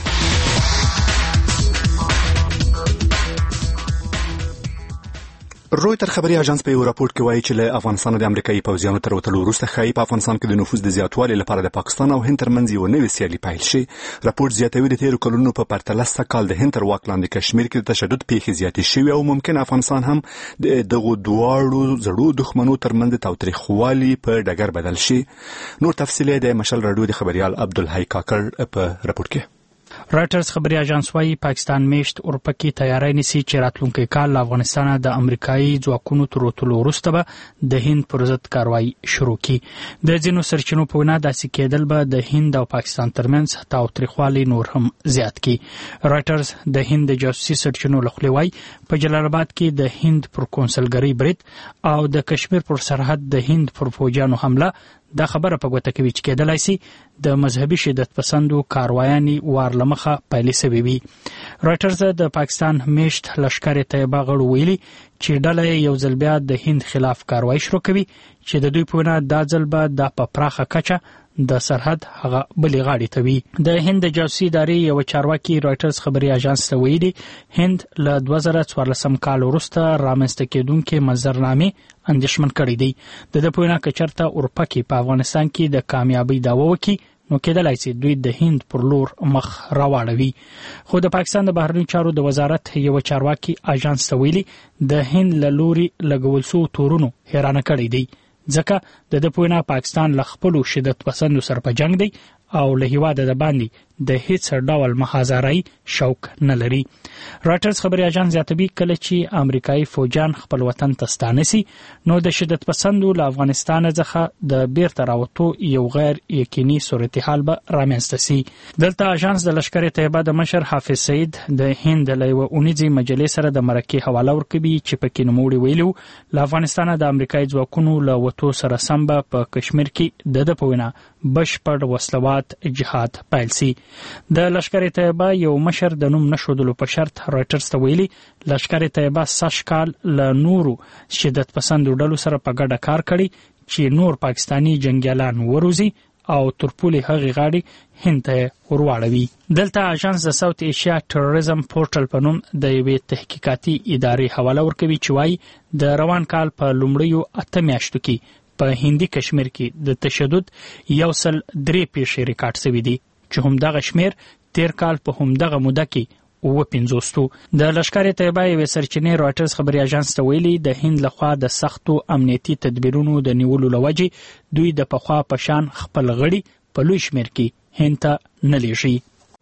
رویتر خبري اژانس په یو راپور کې وایي چې له افغانستان د امریکایي پوځیانو تر وتلو وروسته ښایي په افغانستان کې د نفوذ د زیاتوالي لپاره د پاکستان او هند ترمنځ یو نوې سیالي پیل شي. راپور زیاتوي د تیرو کلونو په پرتله سږ کال د هند تر واک لاندې کشمیر کې د تشدد پیښې زیاتې شوې او ممکن افغانستان هم د دغو دواړو زړو دښمنو ترمنځ د تاوتریخوالي په ډګر بدل شي. نور تفصیل د مشل رادیو د خبريال عبدالحی کاکړ په راپور کې. رایټرز خبري اژانس وايي پاکستان میشت اورپکی تیاری نیسي چې راتلونکي کال له افغانستان د امریکایي ځواکونو تر وتلو وروسته به د هند پر ضد کاروایی شروع کړي. د ځینو سرچینو په وینا داسې کېدل به د هند او پاکستان ترمنځ تاوتریخوالي نور هم زیات کړي. رایټرز د هند د جاسوسي سرچینو له خوا وايي په جلال آباد کې د هند پر کونسلګرۍ برید او د کشمیر پر سرحد د هند پر فوجانو حمله دا خبره په ګوته کوي چې کېدلای شي د مذهبي شدت پسندو کاروایاني وارلمخه پیلې سوي وي. رایټرز د پاکستان میشت لشکر طیبه غړو ویلي چې ډله یو ځل بیا د هند خلاف کاروایی شروع کوي چې د دوی په وینا دا ځل به د په پراخه کچه د سرحد هغه بلې غاړې ته وي. د هند د جاسوسي ادارې یو چارواکي رایټرز خبري اژانس ته ویلي هند له دوه زره څوارلسم کال وروسته رامنځته کېدونکې منظرنامې اندېښمن کړی دی. د ده په وینا که چېرته اورپکي په افغانستان کې د کامیابۍ دعوه وکړي نو کېدلای شي دوی د هند پر لور مخ راواړوي. خو د پاکستان د بهرنیو چارو د وزارت یو چارواکي اژانس ته ویلي د هند له لوري لګول شوو تورونو حیرانه کړی دی ځکه د ده په وینا پاکستان له خپلو شدت پسندو سره په جنګ دی او له هیواده د باندې د هیڅ ډول محاذري شوق نه لري. رایټرز خبري اژانس زیاتوي کله چې امریکایي فوجان خپل وطن ته ستانه سي نو د شدت پسندو له افغانستان څخه د بیرته راوتو یو غیر یقیني صورتحال به رامنځته سي. دلته اژانس د لشکر طیبه د مشر حافظ سعید د هند له یوه اونیزي مجلې سره د مرکې حواله ورکوي چې پکې نوموړي ویلو له افغانستان د امریکایي ځواکونو له وتو سره سم به په کشمیر کې د ده په وینا بشپړ وسلوات جهاد پیل سي. د لشکر طیبه یو مشر د نوم نشودلو په شرط رایټرز ته ویلي لشکر طیبه سږ کال له نورو شدت پسندو ډلو سره په ګډه کار کړی چې نور پاکستانی جنگیالان وروزي او تر پولې هغې غاړې هند ته ورواړوي. دلته اژانس د ساوت ایشیا ټروریزم پورټل په نوم د یوې تحقیقاتي ادارې حواله ورکوي چې وایي د روان کال په لومړیو اته میاشتو کې په هندي کشمیر کې د تشدد یو سل درې پیښې ریکارډ شوي دي چې همدغه شمیر تیر کال په همدغه موده کې اووه پنځوستو. د لشکر طیبه یوې سرچینې رایټرز خبري اژانس ته ویلي د هند لخوا د سختو امنیتي تدبیرونو د نیولو له وجې دوی د پخوا په شان خپل غړي په لوی شمیر کې هند ته نه لیږي.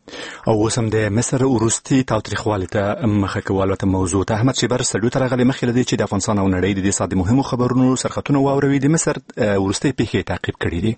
او اوس هم د مصر وروستي تاوتریخوالي ته مخه کول ته موضوع ته احمد شیبر سړیو ته راغلی مخکې له دې چې د افغانستان او نړۍ د دې ساده مهمو خبرونو سرخطونه واوروي د مصر وروستي پیښې تعقیب کړي دي.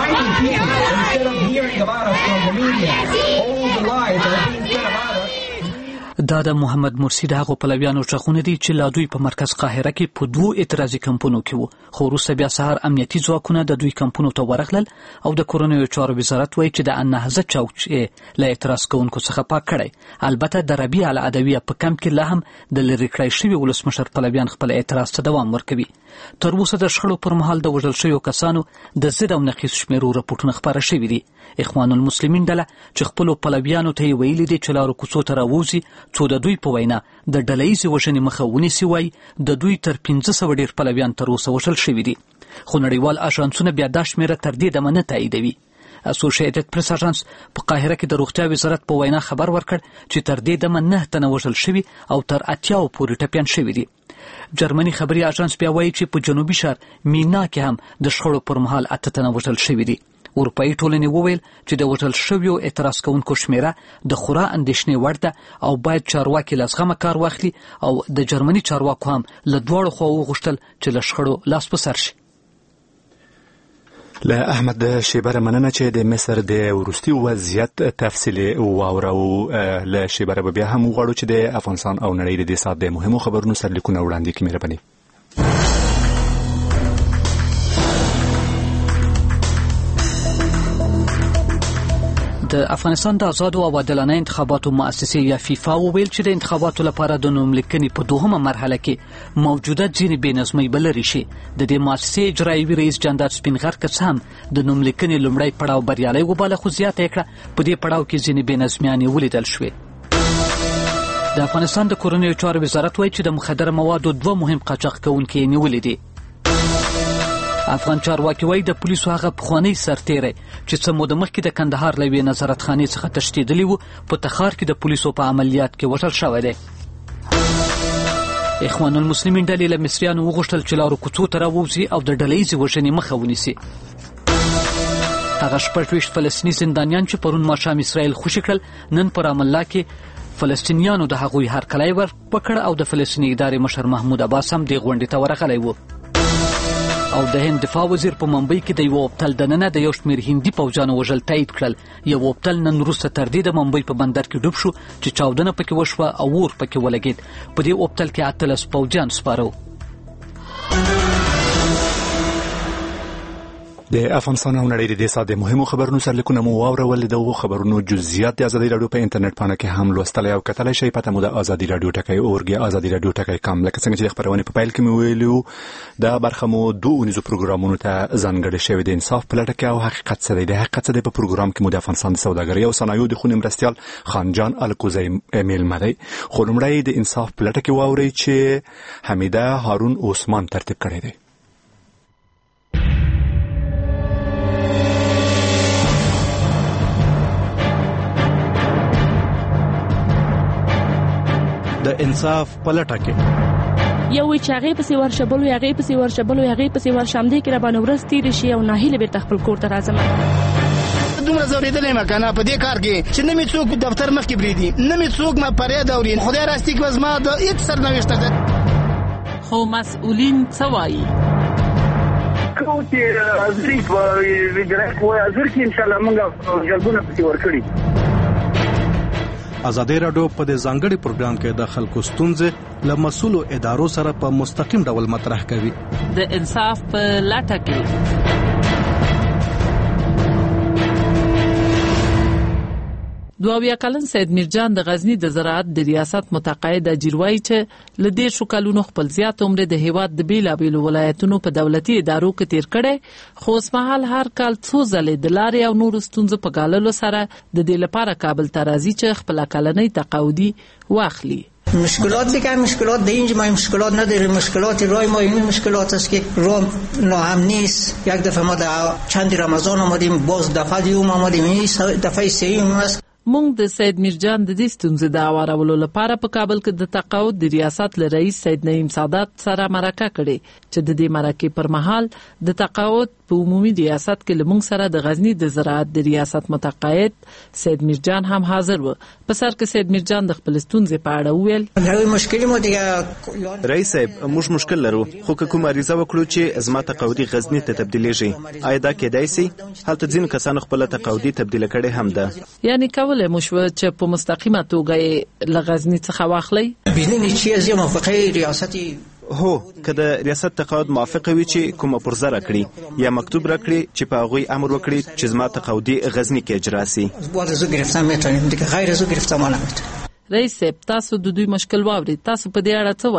دا د محمد مرسی د هغو پلویانو ژغونه دي چې لا دوی په مرکز قاهره کې په دوو اعتراضي کمپونو کې وو خو وروسته بیا سهار امنیتي ځواکونه د دوی کمپونو ته ورغلل او د کورنیو چارو وزارت وایي چې د النهضه چوک یې له اعتراض کوونکو څخه پاک کړی. البته د ربیع العدویه په کمپ کې لا هم د لرې کړای شوي ولسمشر پلویان خپل اعتراض ته دوام ورکوي. تر اوسه د شخړو پر مهال د وژل شویو کسانو د زر او نقیص شمیرو راپورټونه خپاره شوي دي. اخوان المسلمین ډله چې خپلو پلویانو ته یې ویلي دي چې لارو کوڅو ته راووځي څو د دوی په وینا د ډلهییزې وژنې مخه ونیسي، وایي د دوی تر پنځه سوه ډېر پلویان تر اوسه وژل شوي دي. خو نړیوال اژانسونه بیا دا شمیره تر دې دمه نه تاییدوي. اسوسییټډ پریس اژانس په قاهره کې د روغتیا وزارت په وینا خبر ورکړ چې تر دې دمه نه تنه وژل شوي او تر اتیاو پورې ټپیان شوي دي. جرمني خبري اژانس بیا وایي چې په جنوبي ښار مینا کې هم د شخړو پر مهال اته تنه وژل شوي دي. اروپایي ټولنې وویل چې د وژل شویو اعتراض کوونکو شمیره د خورا اندېښنې وړ ده او باید چارواکي له زغمه کار واخلي او د جرمني چارواکو هم له دواړو خواوو وغوښتل چې له شخړو لاس په سر شي. له احمد شیبر مننه چې د مصر د وروستي وضعیت تفصیلي واورو. له شیبر به بیا هم وغواړو چې د افغانستان او نړۍ د دې ساعت د مهمو خبرونو سرلیکونه وړاندې کړي. مهرباني. د افغانستان د آزادو او عادلانه انتخاباتو مؤسسې یا فیفا وویل چې د انتخاباتو لپاره د نوملیکنې په دوهمه مرحله کې موجوده ځینې بې نظمۍ به لرې شي. د دې مؤسسې اجرایوي رئیس جانداد سپین غر که څه هم د نوملیکنې لومړی پړاو بریالی وباله، خو زیاته یې کړه په دې پړاو کې ځینې بې نظمیانې ولیدل شوې. د افغانستان د کورنیو چارو وزارت وایي چې د مخدره موادو دوه مهم قاچاق کوونکي یې نیولي دي. افغان چارواکي وایي د پولیسو هغه پخوانی سرتیری چې څه موده مخکې د کندهار له یوې نظارت خانې څخه تښتېدلی و په تخار کې د پولیسو په عملیات کې وژل شوی دی. اخوان المسلمین ډلې له مصریانو وغوښتل چې لارو کوڅو ته راووځي او د ډلهییزې وژنې مخه ونیسي. هغه شپږ ویشت فلسطیني زندانیان چې پرون ماښام اسرائیل خوشي کړل نن په رام الله کې فلسطینیانو د هغوی هرکلی ور وکړ او د فلسطیني ادارې مشر محمود عباس هم دې غونډې ته ورغلی و. او د هند دفاع وزیر په ممبئی کې د یو اوبتل دننه د یو شمېر هندي پوځیانو وژل تایید کړل. یو اوبتل نن وروسته تر دې د ممبئی په بندر کې ډوب شو چې چاودنه پکې وشوه او اور پکې ولګېد. په دې اوبتل کې اتلس پوځیان سپاره وو. د افغانستان او نړۍ د دې ساعت د مهمو خبرونو سرلیکونه مو واورول. دغو خبرونو جزئیات د ازادي راډیو په انټرنیټ پاڼه کې هم لوستلی او کتلی شئ. پته مو د ازادي راډیو ټکی اورګ یا ازادي راډیو ټکی کام. لکه څنګه چې د خپرونې په پیل کې مې ویلي دا برخه مو دوه اونیزو پروګرامونو ته ځانګړې شوې د انصاف په لټه کې او حقیقت څه دی. د حقیقت څه دی په پروګرام کې مو د افغانستان د سوداګرۍ او صنایعو د خونې مرستیال خانجان الکوزی میلمه دی. خو لومړی د انصاف په لټه کې واورئ چې حمیده هارون عثمان ترتیب کړی دی. د انصاف په لټه کې یو وی چې هغه پسې ورشبل وي هغه پسې ورشبل وي هغه پسې ورشم دي کې را باندې ورس تیر شي او ناهیله به تخپل کور ته راځم. دومره زوریدلې مکانه په دې کار کې چې نه می څوک دفتر مخ کې بریدي نه می څوک ما پرې دوري خدای راستي کې وزما د هیڅ سرنوشت ده. خو مسؤلین څه وایي؟ کوتي ازري په وګړه کوه ازر کې ان شاء الله موږ جلبونه پسې ورکړي. ازادي راډیو په دې ځانګړي پروګرام کې د خلکو ستونزې له مسؤلو ادارو سره په مستقیم ډول مطرح کوي. د انصاف په لټه کې دوه کلن سید میرجان د غزنی د زراعت د ریاست متقاعد اجروي چې ل دې شو کلونو خپل زیات عمر د هیواد د بیلابیلو ولایتونو په دولتي ادارو کې تیر کړي، خو اسمحال هر کال څو ځلې د لارې او نور ستونزو په ګاللو سره د دې لپاره کابل ته راځي چې خپل کلنۍ تقاعدي واخلي. مشکلات دیگه مشکلات در اینجا ما مشکلات نداریم. مشکلات رای ما این مشکلات است که راه ناهم نیست. یک دفعه ما در چند رمضان آمدیم باز دفعه دیوم آمدیم این دفعه سوم است. مونږ د سید میرجان د دې ستونزې د اورولو لپاره په کابل کې د تقاعد د ریاست له رئیس سید نعیم سادات سره مرکه کړې چې د دې مرکې پر مهال د تقاعد په عمومي ریاست کې لمونږ سره د غزنی د زراعت د ریاست متقاعد سید میرجان هم حاضر و. په سر کې سید میرجان د خپل ستونزې په اړه وویل نو مشکل مو دیګه رئیس صاحب موږ مشکل لرو خو کوم عریضه وکړو چې زما تقاعدي غزنی ته تبدیلیږي آیا دا کېدای شي؟ هلته ځین کسان خپل تقاعدي تبدیل کړي هم ده یعنی کولای مو شو چې په مستقیمه توګه له غزنی څخه واخلي بدون چیزی موافقه ریاستی هو که د ریاست تقاعد موافقه وي چې کومه پرزه راکړي یا مکتوب راکړي چې په هغوی امر وکړي چې زما تقاعدي غزنی کې اجرا سي. بعد از گرفتن میتونیم دیگه غیر از گرفتن ما نمیتونیم. رئیس صاحب تاسو د دوی مشکل واوري تاسو په دې اړه څه وایي؟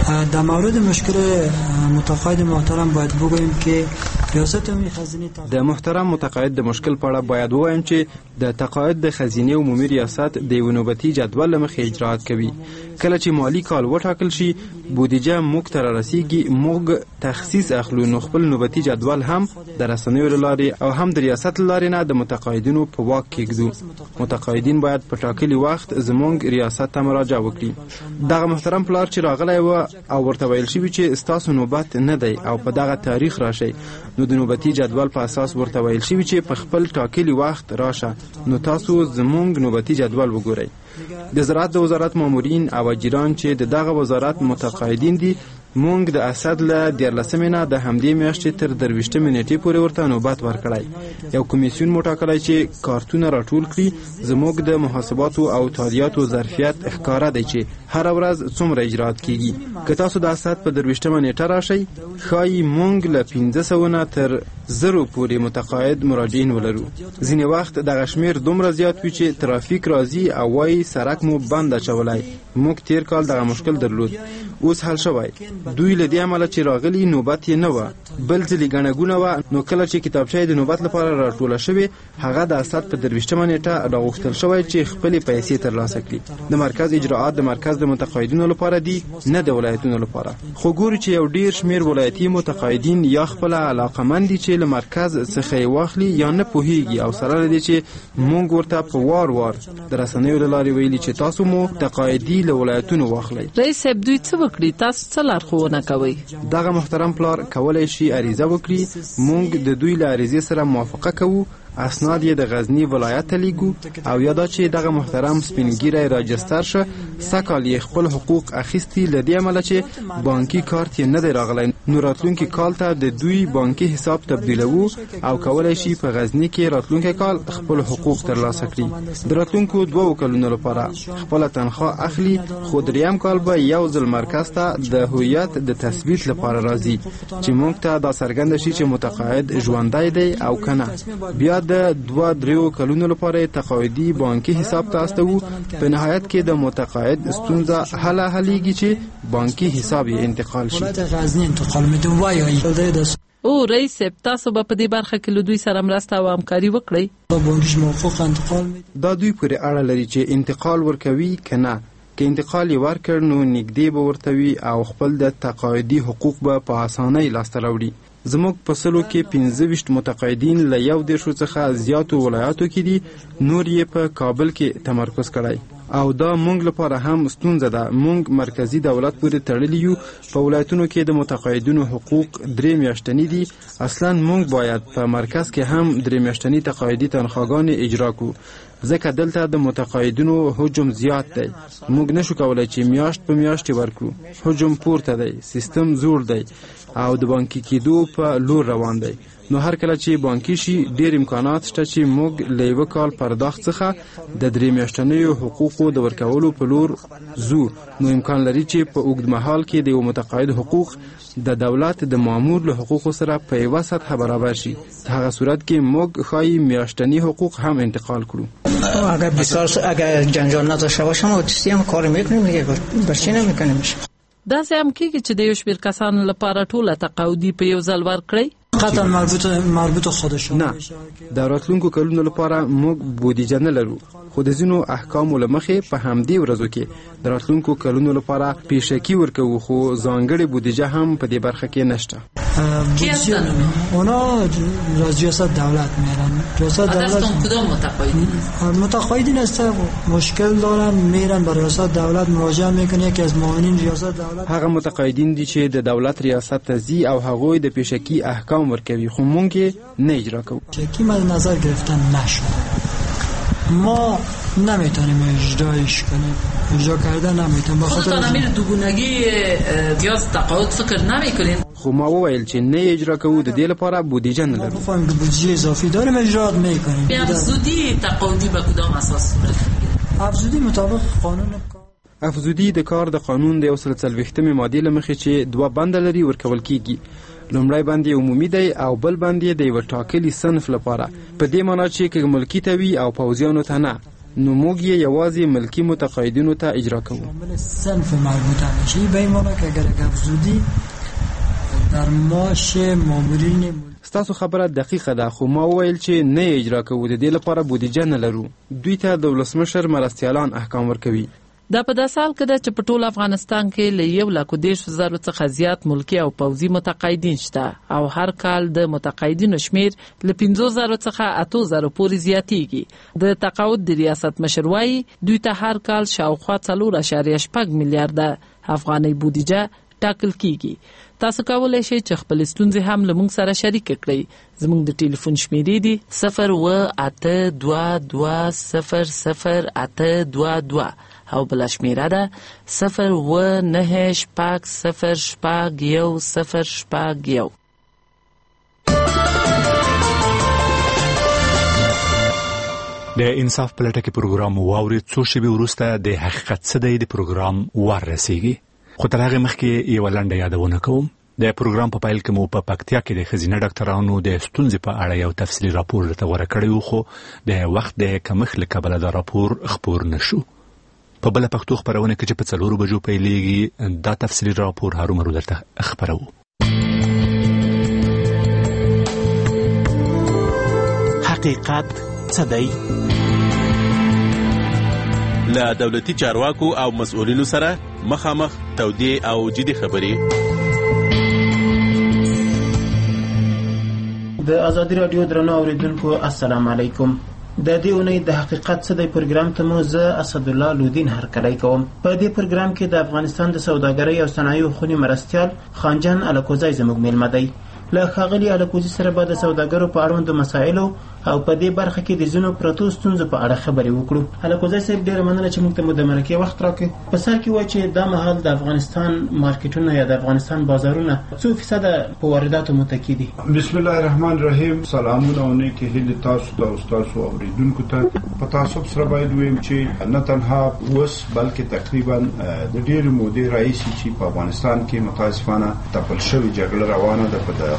در مورد مشکل متقاعد محترم باید بگویم که ریاست عمومی خزینه د محترم متقاعد د مشکل په اړه باید ووایم چې د تقاعد د خزینه عمومي ریاست د یو نوبتي جدول مخې اجراات کوي. کله چې مالی کال وټاکل شي بودیجه موږ ته رارسیږي، موږ تخصیص اخلو، نو خپل نوبتي جدول هم د رسنیو له لارې او هم د ریاست له لارې نه د متقاعدینو په واک کې ږدو. متقاعدین باید په ټاکلي وخت زموږ ریاست ته مراجعه وکړي. دغه محترم پلار چې راغلی و او ورته ویل شوي چې ستاسو نوبت نه دی او په دغه تاریخ راشئ، نو د نوبتي جدول په اساس ورته ویل شوي چې په خپل ټاکلي وخت راشه، نو تاسو زموږ نوبتي جدول وګورئ. د زراعت د وزارت مامورین او اجیران چې د دغه وزارت متقاعدین دي، مونږ د اسد له دیارلسمې نه د همدې میاشتې تر درویشتمې نیټې پورې ورته نوبت ورکړی. یو کمیسیون مو ټاکلی چې کارتونه راټول کړي. زموږ د محاسباتو او تادیاتو ظرفیت ښکاره دی چې هره ورځ څومره اجرات کیږي. که تاسو د اسد په درویشتمه نیټه راشئ، ښایي مونږ له پنځه سوه نه تر زرو پورې متقاعد مراجعین ولرو. ځینې وخت دغه شمیر دومره زیات وي چې ترافیک راځي او وایي سرک مو بند اچولی. موږ تیر کال دغه مشکل درلود، اوس حل شوی. دوی له دې امله چې راغلي نوبت یې نه وه، بل ځلې ګڼه ګونه وه، نو کله چې کتابچه یې د نوبت لپاره راټوله شوې، هغه د اسد په درویشتمه نیټه راغوښتل شوی چې خپلې پیسې ترلاسه کړي. د مرکز اجراعات د مرکز د متقاعدینو لپاره دي، نه د ولایتونو لپاره. خو ګوري چې یو ډیر شمیر ولایتي متقاعدین یا خپله علاقمند دي چې له مرکز څخه یې واخلي یا نه پوهیږي، او سره له دې چې موږ ورته په وار وار د رسنیو له لارې ویلي چې تاسو مو تقاعدي له ولایتونو واخلئ. رئیس صاحب دوی څه وکړي؟ تاسو څه لارښوونه کوئ؟ دغه محترم پلار کولی شي عریضه وکړي. موږ د دوی له عریضې سره موافقه کوو، اسناد یې د غزنی ولایت ته لیږو، او یا دا چې دغه محترم سپینګیری راجستر شه، سږکال یې خپل حقوق اخیستي، له دې امله چې بانکي کارت یې نه دی راغلی، نو راتلونکي کال ته د دوی بانکي حساب تبدیلوو او کولی شي په غزنی کې راتلونکي کال خپل حقوق ترلاسه کړي. د راتلونکو دوو کلونو لپاره خپله تنخواه اخلي، خو دریم کال به یو ځل مرکز ته د هویت د تثبیت لپاره راځي چې موږ ته دا څرګنده شي چې متقاعد ژوندی دی او که نه. بیا د دوه دریو کلونو لپاره تقاعدي بانکي حساب ته استوو. په نهایت کې د متقاعد ستونزه هله حلیږي چې بانکي حساب یې انتقال شي. او رئیس صاحب، تاسو به په دې برخه کې له دوی سره مرسته او همکاري وکړئ؟ دا دوی پورې اړه لري چې انتقال ورکوي که نه. که انتقال یې ورکړ نو نږدې به ورته وي او خپل د تقاعدي حقوق به په اسانۍ لاسته راوړي. زموږ په سلو کې پنځه ویشت متقاعدین له یو دېرشو څخه زیاتو ولایاتو کې دي، نور یې په کابل کې تمرکز کړی، او دا مونږ لپاره هم ستونزه ده. مونږ مرکزی دولت پورې تړلی یو. په ولایتونو کې د متقاعدینو حقوق درې میاشتنی دي. اصلا مونږ باید په مرکز کې هم درې میاشتنی تقاعدي تنخواګانې اجرا کړو، ځکه دلته د متقاعدینو حجم زیات دی. موږ نشو کولای چې میاشت په میاشت ورکړو. حجم پورته دی، سیستم زوړ دی او د بانکي کېدو په لور روان دی. نو هر کله چې بانکي شي ډیر امکانات شته چې موږ له یوه کال پرداخت څخه د درې میاشتنیو حقوقو د ورکولو په لور ځو. نو امکان لري چې په اوږد مهال کې د یو متقاعد حقوق د دولت د مامور له حقوقو سره په یوه سطحه برابر شي. په هغه صورت کې موږ ښایي میاشتنی حقوق هم انتقال کړو. اگر بسیار اگر جنجال نداشته باشم اوتیستی هم کار میکنیم دیگه، برچی نمیکنیم. داسې هم کېږي چې د یو شمېر کسانو لپاره ټوله تقاعدي په یو ځل ورکړئ؟ قطعا مربوط مربوط خودشون نه. د راتلونکو کلونو لپاره موږ بودیجه نه لرو، خو د ځینو احکامو له مخې په همدې ورځو کې د راتلونکو کلونو لپاره پیشکي ورکوو، خو ځانګړې بودیجه هم په دې برخه کې نشته. اونا ریاست دولت میرن. ریاست دولت کدام متقاعدین؟ متقاعدین است مشکل دارن، میرن به ریاست دولت مراجعه میکنه. یکی از معاونین ریاست دولت هغه متقاعدین دي چې د دولت ریاست ته ځي او هغوی د پیشکي احکام ورکوي، خو مونږ یې نه اجرا کوو. پیشکي مد نظر گرفتن نشد. ما نمیتونیم اجرایش کنیم، اجرا کردن نمیتونیم. خودتان امیر دوگونگی بیاز تقاعد فکر نمیکنین؟ خو ما وویل چې نه اجرا کوو، د دې لپاره بودیجه نه لرو. بفهمیم که بودیجه اضافی داریم اجرات میکنیم. افزودی تقاعدی به کدام اساس صورت میگیره؟ افزودی مطابق قانون افزودی د کار د قانون د یو سل څلوېښتمې مادې له مخې چې دوه بنده لري ورکول کیږي. لومړی بند یې عمومي دی او بل بند یې د یوه ټاکلي صنف لپاره، په دې معنا چې که ملکي ته وي او پوځیانو ته نه. نو موږ یې یوازې ملکی متقاعدینو ته اجرا کوو. شامل صنف مربوطه میشه به ایمانه که اگر افزودی در معاش مامورین. ستاسو خبره دقیقه ده، خو ما وویل چې نه اجرا کوو، د دې لپاره بودیجه نه لرو. دوی ته د ولسمشر مرستیالان احکام ورکوي. دا په داسې حال کې ده چې په ټول افغانستان کې له یو لک دېرش زرو څخه زیات ملکي او پوځي متقاعدین شته او هر کال د متقاعدینو شمیر له پنځه زرو څخه اته زرو پورې زیاتیږي. د تقاعد د ریاست مشر وایي دوی ته هر کال شاوخوا څلور اعشاریه شپږ میلیارډه افغانۍ بودیجه ټاکل کیږي. تاسو کولای شئ چې خپل ستونزې هم له موږ سره شریک کړئ. زموږ د ټلیفون شمیرې دي صفر و اته دوه دوه صفر صفر اته دوه دوه او بل شمیره ده صفر و نه شپږ صفر شپږ یو صفر شپږ یو. د انصاف پلټه کې پروګرام واوري څو شېبې وروسته د حقیقت څه دی د پروګرام ور رسیږي. خو تر هغه مخکې یو لنډه یادونه کوم. د پروګرام په پایل کې مو په پکتیا کې د خزینه ډاکټرانو د ستونزې په اړه یو تفصیلي راپور درته ورکړی، خو د وخت د کمښت له کبله دا راپور خپور نشو. په بل پښتو خبرونه کې چې په څلورو بجو پیلېږي دا تفصیلي راپور هرومرو درته خبرو. حقیقت څه دی؟ له دولتي چارواکو او مسؤلینو سره مخامخ تودې او جدي خبرې. د ازادي رادیو درنو اوریدونکو السلام علیکم. د دې اونۍ د حقیقت څه دی پروګرام ته مو زه اسد الله لودین هرکلی کوم. په دې پروګرام کې د افغانستان د سوداګرۍ او صنایعو خونی مرستیال خانجان الکوزی زموږ میلمه دی. له ښاغلي الکوزي سره به د سوداګرو په اړوندو مسایلو او په دې برخه کې د ځینو پرتو ستونزو په اړه خبرې وکړو. الکوزي صاحب ډېره مننه چې موږ ته مو د مرکې وخت راکړ. په سر کې وایي چې دا مهال د افغانستان مارکیټونه یا د افغانستان بازارونه څو فیصده په وارداتو متکی دي؟ بسم الله الرحمن الرحیم. سلامونه او نیکې هیلې تاسو ته او تاسو اوریدونکو ته. په تاسو سره باید ویم چې نه تنها اوس بلکې تقریبا د ډېرې مودې راهیسې چې په افغانستان کې متاسفانه تپل شوې جګړه روانه ده په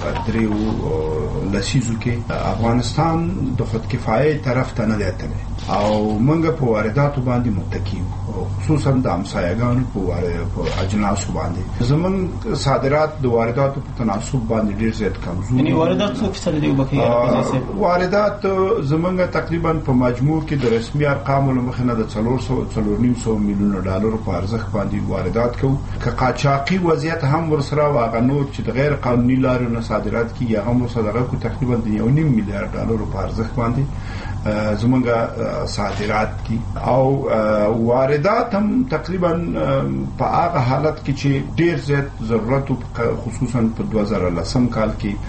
دریو لسیزو کې افغانستان د خود کفایه طرف ته نه دی تللی او موږ په وارداتو باندې متکی یو، خصوصا د همسایه‌ګانو په اجناسو باندې. زموږ صادرات د وارداتو په تناسب باندې ډېر زیات کمزور. یعنی واردات څو فیصد دي وبکې؟ واردات زموږ تقریبا په مجموع کې د رسمي ارقامو له مخې نه د څلور سوه څلور نیم سوه میلیونه ډالرو په ارزښت باندې واردات کوو. که قاچاقي وضعیت هم ورسره او هغه نور چې د غیر قانوني لارو نه صادرات کیږي هغه هم ورسره دغه کو تقریبا د یو نیم میلیارډ ډالرو په ارزښت باندې زمونږ صادرات کی او واردات هم تقریبا په هغه حالت کې چې ډیر زیات ضرورت خصوصا په دوه زره لسم کال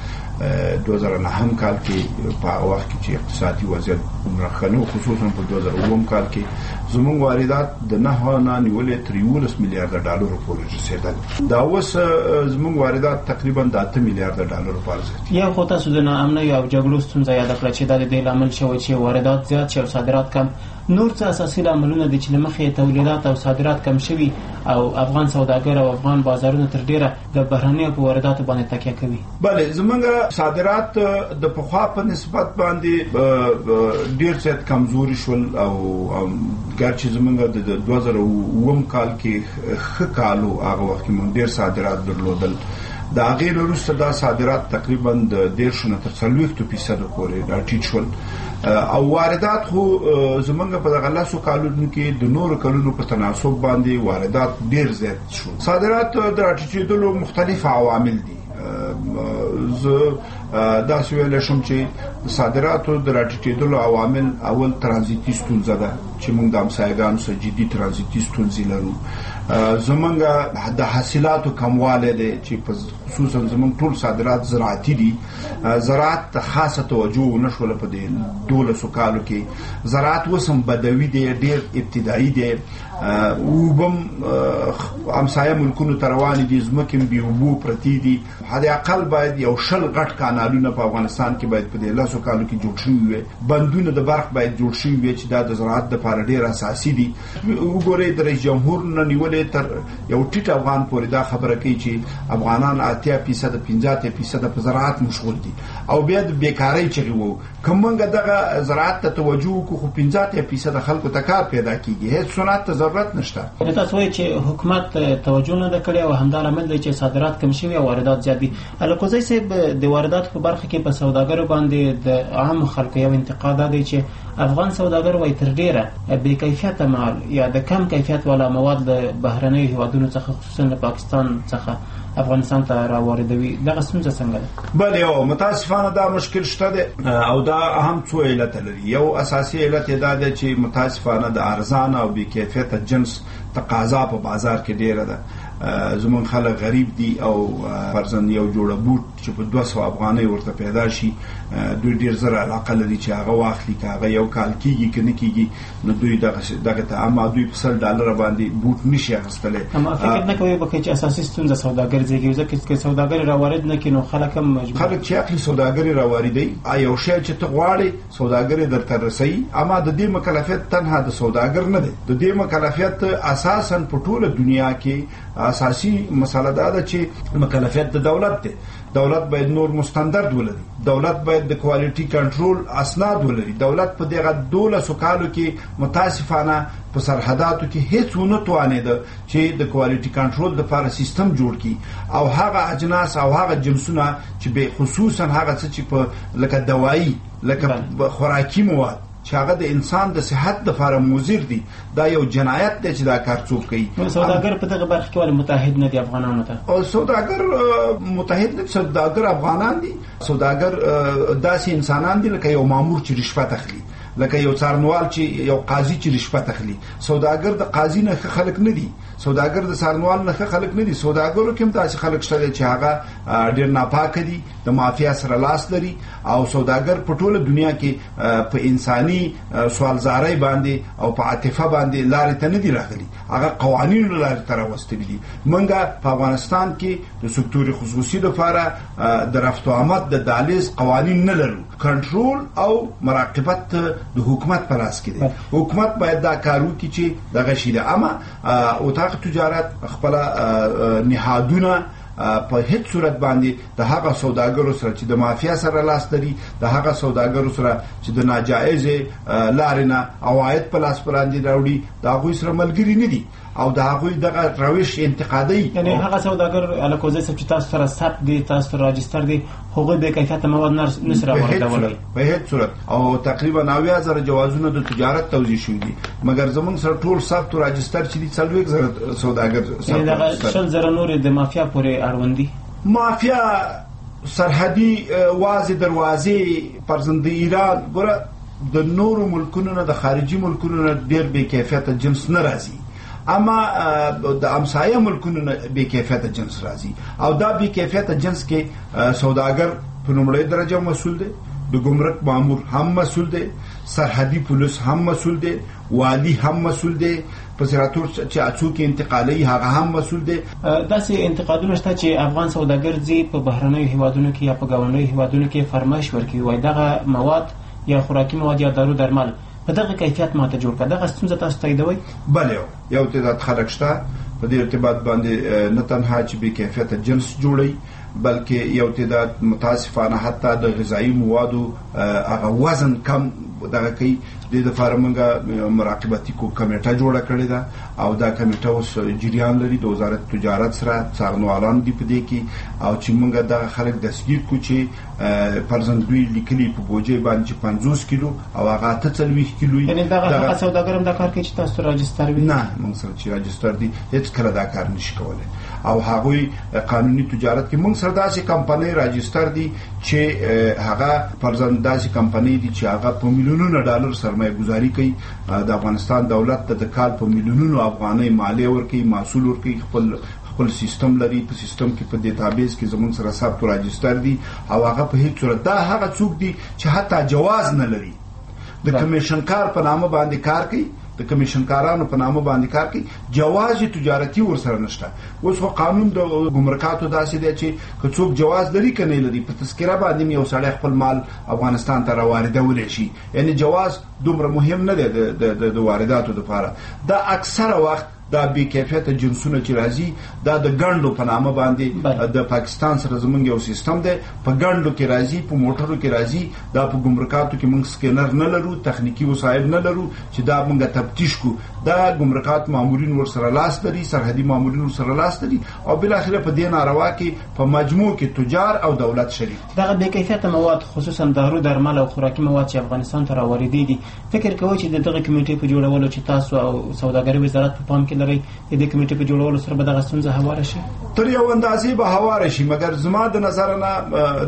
کې دوه زره نهم کال کې په هغه وخت کې چې اقتصادي وضعیت مرخنو خصوصا په دوه زره اووم کال کې زمونږ واردات د نهه نه نیولې تر یولس میلیارډ ډالرو پورې رسیدل. دا اوس زمونږ واردات تقریبا د اته میلیارډ ډالرو په ارزښت. یو خو تاسو د ناامنۍ او جګړو ستونزه یاد کړه چې دا د دې لامل شوی چې واردات زیات شي او صادرات کم. نور څه اساسي لاملونه دي چې لمخې تولیدات او صادرات کم شوي او افغان سوداګر او افغان بازارونه تر ډیره د بهرنیو په وارداتو باندې تکیه کوي؟ بله، زمونږ صادرات د پخوا په نسبت باندې ډیر زیات کمزوري شول او ګرچې زمونږ د دوه زره اووم کال کې ښه کال و، هغه وخت کې موږ ډیر صادرات درلودل. د هغې نه وروسته دا صادرات تقریبا د دېرشو نه تر څلوېښتو فیصدو پورې راټیټ شول او واردات خو زمونږ په دغه لسو کالونو کې د نورو کلونو په تناسب باندې واردات ډیر زیات شو. صادرات د راټیټېدلو مختلف عوامل دي. زه داسې ویلی شم چې صادراتو د راټیټېدلو عوامل اول ترانزیتي ستونزه ده چې موږ د همسایه‌ګانو سره جدي ترانزیتي ستونزې لرو. زمونږ د حاصلاتو کموالی دی چې خصوصا زمونږ ټول صادرات زراعتي دي. زراعت ته خاصه توجه ونه شوله په دې دولسو کالو کې. زراعت اوس هم بدوي دی، ډېر ابتدایي دی. اوبه هم همسایه ملکونو ته روانې دي، ځمکې هم بې اوبو پرتې دي. حد اقل باید یو شل غټ کانالونه کانالونه په افغانستان کې باید په دې لاسو کالو کې جوړ شوي وي، بندونه د برق باید جوړ شوي وي چې دا د زراعت لپاره ډېر اساسي دي. وګورئ د رئیس جمهور نه نیولې تر یو ټیټ افغان پورې دا خبره کوي چې افغانان اتیا فیصد پنځه فیصد په زراعت مشغول دي او بیا د بیکاری چغې وو. کومنګ دغه زراعت ته توجه وکړو خو پنځه فیصد خلکو ته کار پیدا کیږي، هیڅ صنعت ته ضرورت نشته. تاسو وایئ چې حکومت توجه نه کړی او همدا لامل دی چې صادرات کم شوي او واردات زیات دي. الکوزی صاحب د واردات په برخه کې په سوداګرو باندې د عام خلکو یو انتقاد دی چې افغان سوداګر وایي تر ډیره بې کیفیته مال یا د کم کیفیت والا مواد د بهرنیو هیوادونو څخه خصوصا د پاکستان څخه افغانستان ته راواردوي. دغه ستونزه څنګه ده؟ بله یو متاسفانه دا مشکل شته دی او دا هم څو علت لري. یو اساسي علت دا دی چې متاسفانه د ارزان او بې کیفیته جنس تقاضا په بازار کې ډیره ده. زمون خلک غریب دي او فرضاً یو جوړه بوټ چې په دوه سوه افغانۍ ورته پیدا شي دوی ډیر زر علاقه لري چې هغه واخلي، که هغه یو کال کېږي که نه کېږي نو دوی دغه ته اما دوی په سل ډالره باندې بوټ نشي اخیستلی. اما فکر نه کوئ به چې اساسي ستونزه سوداګر زیږوي، ځکه چې سوداګر راوارد نه کړي نو خلک هم مجبور خلک چې اخلي سوداګر راواردوي. یو شی چې ته غواړې سوداګر درته رسوي، اما د دې مکلفیت تنها د سوداګر نه دی، د دې مکلفیت اساساً په ټوله دنیا کې اساسي مسله دا ده چې مکلفیت د دولت دی. دولت باید نور مستندرد ولري، دولت باید د کوالټي کنټرول اسناد ولري. دولت په دغه دولسو کالو کې متاسفانه په سرحداتو کې هیڅ ونه توانېده چې د کوالټي کنټرول لپاره سیستم جوړ کړي او هغه اجناس او هغه جنسونه چې به خصوصا هغه څه چې په لکه دوايي لکه خوراکي مواد چې هغه د انسان د صحت لپاره مضر دي، دا یو جنایت دی چې دا کار څوک کوي. سوداګر په دغه برخه کې ولې متحد نه دي افغانانو ته؟ او سوداګر متحد نه، سوداګر افغانان دي. سوداګر داسې انسانان دي لکه یو مامور چې رشوت اخلي، لکه یو څارنوال چې یو قاضي چې رشوت اخلي. سوداګر د قاضي نه خلک نه دي، سوداګر د څارنوال نه خلک نه دي. سوداګرو کې هم داسې خلک شته چې هغه ډېر ناپاکه دي، د مافیا سره لاس لري او سوداګر په ټوله دنیا کې په انساني سوالزارۍ باندې او په عاطفه باندې لارې ته نه دي راغلي، هغه قوانینو لارې ته راوستلي دي. موږ په افغانستان کې د سکتور خصوصي لپاره د رفت و آمد د دهلیز قوانین نه لرو. کنټرول او مراقبت د حکومت په لاس کې دی. حکومت باید دا کار وکړي چې دغه شی ده. اما اتاق تجارت خپل نهادونه په هیڅ صورت باندې د هغه سوداګرو سره چې د مافیا سره لاس لري، د هغه سوداګرو سره چې د ناجایز لارې نه عواید په لاس باندې راوړي، د هغوی سره ملګري نه دي او د هغوی دغه روش انتقادي. یعنی هغه سوداګر الکوزی صاحب چې تاسو سره ثبت دي، تاسو سره راجستر دي، هغوی به کیفیت مواد نه سره واردولای په هیڅ صورت. او تقریبا نوي زره جوازونه د تجارت توزیع شوي دي، مګر زمونږ سره ټول ثبت او راجستر چې دي څلوېښت زره سوداګر. یعنی دغه شل زره نور د مافیا پورې اړوند دي. مافیا سرحدي واز دروازې پرزند ایران ګوره د نورو ملکونو نه، د خارجي ملکونو نه ډېر بې کیفیته جنس نه راځي، اما د امسایه ملکونو نه بې کیفیته جنس راځي او دا بې کیفیته جنس کې سوداګر په لومړۍ درجه مسؤل دی، د ګمرک مامور هم مسؤل دی، سرحدي پولیس هم مسؤل دی، والی هم مسؤل دی، په سراتور چې اڅوک انتقالي هغه هم مسؤل دی. داسې انتقادونه شته چې افغان سوداګر ځي په بهرنیو هیوادونو کې یا په ګاونډیو هیوادونو کې فرمایش ورکوي، وایي دغه مواد یا خوراکي مواد یا دارو درمل په دغه کیفیت ماته جوړ کړه. دغه ستونزه تاسو تاییدوئ؟ بله یو تعداد خلک شته په دې ارتباط باندې نه تنها چې بې کیفیته جنس جوړوي بلکې یو تعداد متاسفانه حتی د غذایي موادو هغه وزن کم دغه کوي. د دې لپاره موږ مراقبتي کمیټه جوړه کړې ده او دا کمیټه اوس جریان لري د وزارت تجارت سره، څارنوالان دي په دې کې او چې موږ دغه خلک دستګیر کړو چې فرضاً دوی لیکلي په بوجۍ باندې چې پنځوس کیلو او هغه اته څلوېښت کیلو وي. یعنې دغه هغه سوداګر هم دا کار کوي چې تاسو راجستر وي؟ نه، موږ سره چې راجستر دي هېڅ کله دا کار نشي کولی او هغوی قانوني تجارت کې موږ سره داسې کمپنۍ راجستر دي چې هغه فرضاً داسې کمپنۍ دي چې هغه په میلیونونو ډالر سرمایه گذاري کوي. د افغانستان دولت ته د کال په میلیونونو افغانۍ مالیه ورکوي، محصول ورکوي، خپل خپل سیستم لري، په سیستم کې په ډیټابیس کې زموږ سره ثبت او راجستر دي او هغه په هیڅ صورت دا هغه څوک دي چې حتی جواز نه لري، د کمیشن کار په نامه باندې کار کوي د کمیشنکارانو په نامه باندې کار کوي، جواز تجارتي ورسره نشته. اوس خو قانون د ګمرکاتو داسې دی چې که څوک جواز لري که نه لري په تذکره باندې یو سړی خپل مال افغانستان ته راواردولی شي. یعنی جواز دومره مهم نه دی د وارداتو دپاره. دا اکثره وخت دا بې کیفیته جنسونه چې راځي دا د ګنډو په نامه باندې د پاکستان سره زمونږ یو سیستم دی، په ګنډو کې راځي، په موټرو کې راځي. دا په ګمرکاتو کې موږ سکینر نه لرو، تخنیکي وسایل نه لرو چې دا موږ تفتیش کو. دا ګمرکات مامورین ورسره لاس لري، سرحدي مامورین ورسره لاس لري، او بالاخره په دې ناروا کې په مجموع کې تجار او دولت شریک. دغه بې کیفیته مواد خصوصا دارو درمل او خوراکي مواد چې افغانستان ته راوریدي، فکر کوئ چې دغه کمیټې په جوړولو چې تاسو او سوداګري وزارت په پام کې لري د دې کمیټې په جوړولو سره به دغه ستونزه هواره شي؟ تر یو اندازې به هواره شي، مګر زما د نظر نه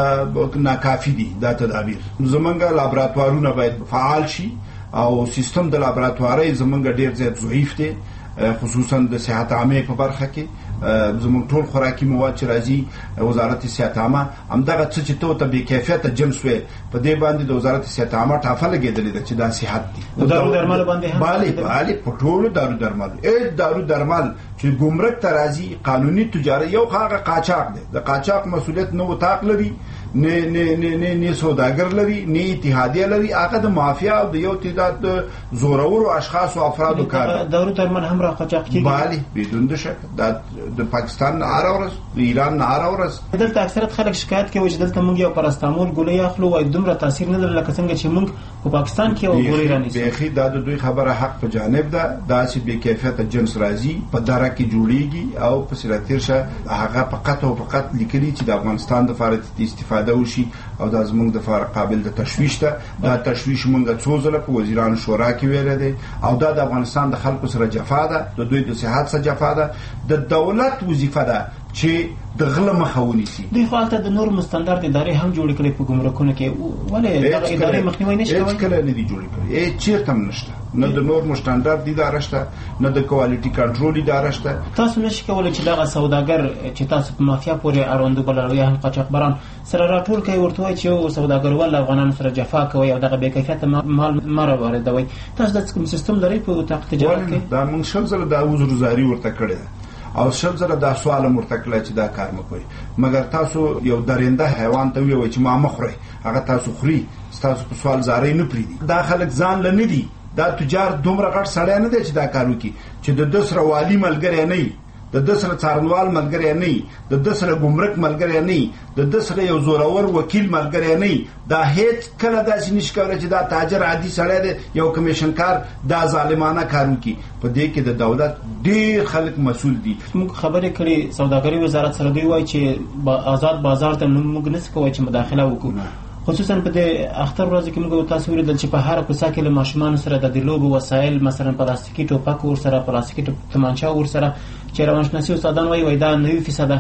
دا ناکافي دي. دا تدابیر زمونږ لابراتوارونه باید فعال شي او سیستم د لابراتواري زمونږ ډیر زیات ضعیف دی، خصوصا د صحت عامه په برخه کې. زموږ ټول خوراکي مواد چې راځي وزارت صحت عامه همدغه څه چې ته ته بې کیفیته جنس وې په دې باندې د وزارت صحت عامه ټافه لګېدلې ده چې دا صحت دي. دارو درمل باندې هم بالي بالي په ټولو دارو درمل اې دارو درمل چې ګمرک ته راځي قانوني تجارت یو هغه قاچاق دی. د قاچاق مسؤلیت نه وتاق لري، نه نه نه نه سوداګر لري، نه اتحادیه لري، هغه د مافیا او د یو تعداد زورورو اشخاص او افرادو کار. دارو درمل هم را قاچاق کیږي. بالي بدون شک دا د پاکستان نه اورس، د ایران نه اورس. دلته اکثریت خلک شکایت کوي چې دلته موږ یو پاراستامول ګولۍ اخلو او دومره تاثیر نه لري لکه څنګه چې موږ په پاکستان کې یو ګولۍ رانیسو. بيخي دا د دوی خبره حق په جانب ده. دا چې بې کیفیته جنس راځي په دره کې جوړیږي او په سراتیر شه هغه فقط او فقط لیکلي چې د افغانستان د فارغ استفاده وشي او دا زموږ د فارغ قابل د تشویش ده. دا تشویش موږ څو ځله په وزیرانو شورا کې ویل دي او دا د افغانستان د خلکو سره جفا ده، د دوی د صحت سره جفا ده. د دولت وظیفه ده چې د غله مخه ونیسي. دوی خو هلته د نور مستندرد ادارې هم جوړې کړې په ګمرکونو کې، ولې دغه ادارې مخنیوی نه شي کولی؟ هېڅ کله نه دي جوړې کړې، هېڅ چېرته هم نشته، نه د نور مستندرد اداره شته، نه د کوالټي کنټرول اداره شته. تاسو نشئ کولی چې دغه سوداګر چې تاسو په مافیا پورې اړوندو بلل یا هم قاچاقبران سره راټول کړئ، ورته وایئ چې یو سوداګروال له افغانانو سره جفا کوئ او دغه بې کیفیته مال مه راواردوئ. تاسو داسې کوم سیستم لرئ په اتاق تجارت کې؟ دا موږ شل ځله دا عذرګزاري ورته کړې ده او شل زره دا سوال مرته کړی چې دا کار مکوئ، مګر تاسو یو درنده حیوان ته ویوئ چې ما مخورئ، هغه تاسو خوري، تاسو په سوال زارۍ نه پرېږدي. دا خلک ځان له نه دي، دا تجار دومره غټ سړی نه دی چې دا کار وکړي چې د ده سره والي ملګری نه وي، د ده سره څارنوال ملګری نه وي، د ده سره ګمرک ملګری نه وي، د ده سره یو زورور وکیل ملګری نه وي. دا هیڅ کله داسې نشي کولی چې دا تاجر عادي سړی دی یو کمیشنکار دا ظالمانه کار وکړي. په دې کې د دولت ډېر خلک مسؤل دي. موږ خبرې کړې سوداګري وزارت سره دوی وایي چې آزاد بازار ته موږ نشو کولی چې مداخله وکړو، خصوصا په دې اختر ورځ کې موږ تاسو ولیدل چې په هر کوڅه کې له ماشومانو سره د لوبو وسایل مثلا پلاستیکي ټوپک ورسره، پلاستیکي تمانچه ورسره، چې روانشناسي استادان وایي وایي دا نوي فیصده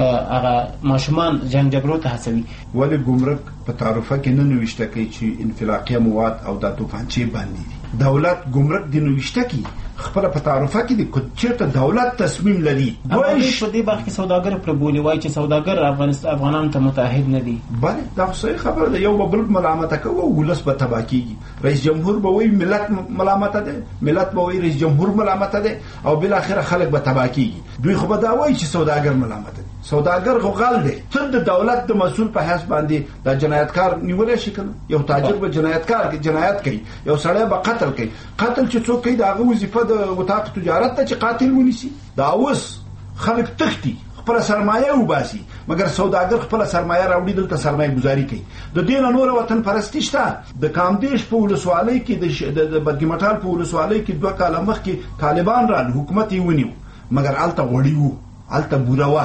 هغه ماشومان جنگ جګړو ته هڅوي. ولې ګمرک په تعرفه کې نه نوشته کوي چې انفلاقیه مواد او د توپانچې باندې دي؟ دولت ګمرک دی نوشته کوي خپل په تعرفه کې دي، کو چیرته دولت تصمیم لري. دوی په دې برخه کې سوداګر پر بولی وایي چې سوداګر افغانستان افغانانو ته متحد نه دي. بله دا صحیح خبره ده. یو بل ملامت کوي او ولس به تبا کیږي. رئیس جمهور به وایي ملت ملامت ده، ملت به وایي رئیس جمهور ملامت ده او بل اخر خلک به تبا کیږي. دوی خو به دا وایي چې سوداګر ملامت دي. سوداګر خو غل دی. ته د دولت د مسؤل په حساب باندې دا جنایتکار نیولای شي کنه؟ یو تاجر به جنایتکار جنایت کوي، یو سړی به قتل کوي. قتل چې څوک کوي دا وظیفه د وتاق تجارت ته چې قاتل ونیسي. دا اوس خلک تختی خپل سرمایه وباسي، مګر سوداګر خپل سرمایه راوړي دلته سرمایه گزاري کوي. د دې نه نور وطن پرستی شته. د کامدیش په ولسوالۍ کې د بدګمټال په ولسوالۍ کې دوه کاله مخکې طالبان را حکومت یې ونیو، مګر الته وړي وو، الته بوره وه،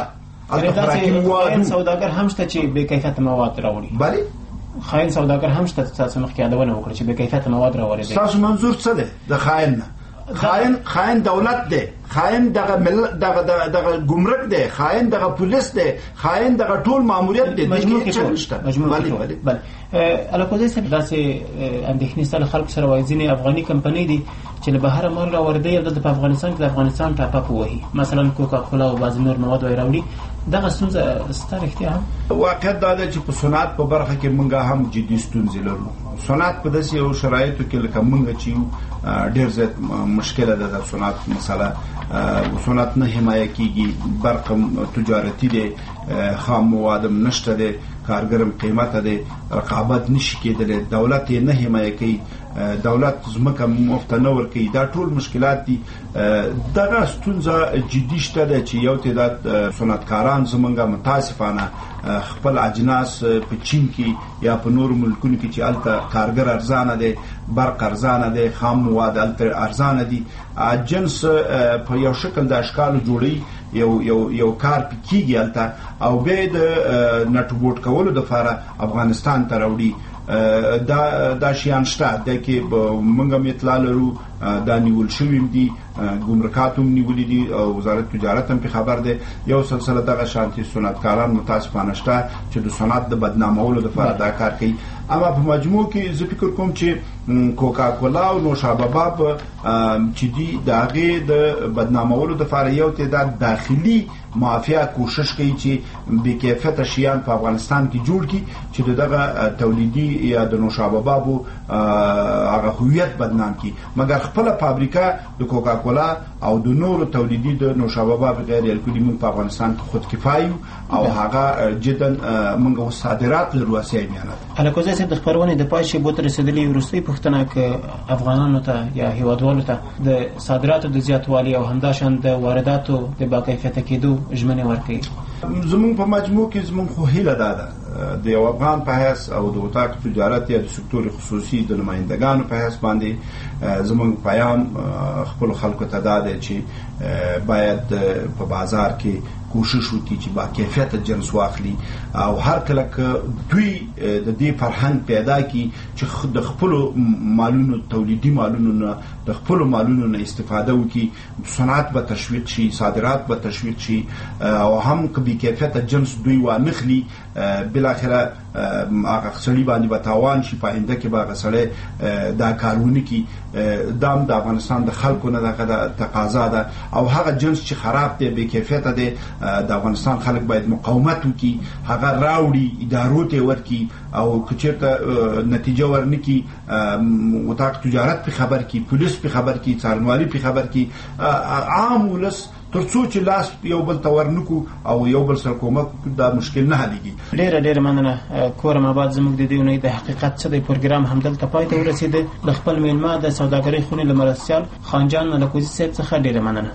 خاين سوداګر هم شته چې بې کیفیته مواد راوړي. بله خاين سوداګر هم شته تاسو مخکې یادونه وکړه چې بې کیفیته مواد راوړي. تاسو منظور څه دی د خاين نه؟ خاين خاين دولت دی، خاين دغه ملت دغه دغه ګمرک دی، خاين دغه پولیس دی، خاين دغه ټول ماموریت دی. مجموع کې نشته. بله بله الکوزي سره داسې اندېښنې سره خلک سره وایي ځینې افغاني کمپنۍ دي چې له بهره مال راوړي او د افغانستان کې د افغانستان ټاپه وهي، مثلا کوکا کولا او بعض نور مواد وای راوړي دغه ستونزه ستاره اختیار واقعیت دا ده چې په صنعت په برخه کې موږ هم جدي ستونزې لرو. صنعت په داسې یو شرایطو کې لکه موږ چې ډېر زیات مشکله ده د صنعت مسله. صنعت نه حمایه کیږي، برق تجارتي دی، خام مواد نشته دی، کارګرم قیمته دی، رقابت نشي کېدلی، دولت یې نه حمایه کوي، دولت ځمکه مفت نه ورکوي. دا ټول مشکلات دي. دغه ستونزه جدي شته ده چې یو تعداد صنعتکاران زمونږ متاسفانه خپل اجناس په چین کې یا په نور ملکونو کې چې هلته کارګر ارزانه دی، برق ارزانه دی، خام مواد هلته ارزانه دي، جنس په یو شکل د اشکالو جوړي، یو یو یو کار پکېږي هلته او بیا د نټبوټ کولو دپاره افغانستان ته راوړي. دا دا شیان شته د کې موږ هم اطلاع لرو، دا نیول شوي دي، ګمرکات هم نیولي دي او وزارت تجارت هم په خبر دی. یو سلسله دغه شانتي صنعتکاران متاسفانه شته چې د صنعت د بدنامولو لپاره دا کار کوي. اما په مجموع کې زه فکر کوم چې کوکا کولا او نوشابه چې دي د هغې د بدنامولو لپاره یو تعداد داخلي مافیا کوشش کوي چې بې کیفیته شیان په افغانستان کې جوړ کړي چې دغه تولیدي یا د نوشابه بابو هغه هویت بدنام کړي. مګر خپل فابریکه د کوکا کولا او د نورو تولیدي د نوشابه باب غیر الکولي موږ په افغانستان کې خود کفایو او هغه جدا موږ صادرات لرو. اساسي میانات الکوزه صاحب د خبرونه د پاتې بوت رسیدلې وروستي پښتنه ک افغانانو ته یا هیوادوالو ته د صادراتو د زیاتوالي او همداشان د وارداتو د باکیفیته کېدو ژمنه ورکړي. زمون په مجموع کې زمون خو هیله ده د یو افغان په حیث او د وطاق تجارت یا د سکتور خصوصي د نمائندگانو په حیث باندې زمون پیام خپل خلکو ته ده چې باید په بازار کې کوشش وکړي چې با کیفیت جنس واخلي او هر کله که دوی د دې فرهنګ پیدا کړي چې د خپل مالونو تولیدي مالونو نه د خپل مالونو نه استفاده وکړي، صنعت به تشویق شي، صادرات به تشویق شي او هم که بې کیفیته جنس دوی وانخلي بالاخره هغه سړي باندې به تاوان شي، په آینده کې به هغه سړی دا کارونه کړي. دا هم د افغانستان د خلکو نه دغه تقاضا ده او هغه جنس چې خراب دی، بې کیفیته دی، د افغانستان خلک باید مقاومت وکړي، هغه راوړي، ادارو ته ورکړي او که چېرته نتیجه ورنکړي وطاق تجارت په خبر کړي، پولیس په خبر کړي، څارنوالي په خبر کړي، عام ولس ترڅو چې لاس یو بل ته ورنکو او یو بل سره کومک دا مشکل نه حلېږي. ډېره ډېره مننه کورم آباد. زموږ د دې اونۍ د حقیقت څه دی پروګرام همدلته پای ته ورسېده. د خپل میلمه د سوداګرۍ خونې له مرستیال خانجان ملکوزي صاحب څخه ډېره مننه.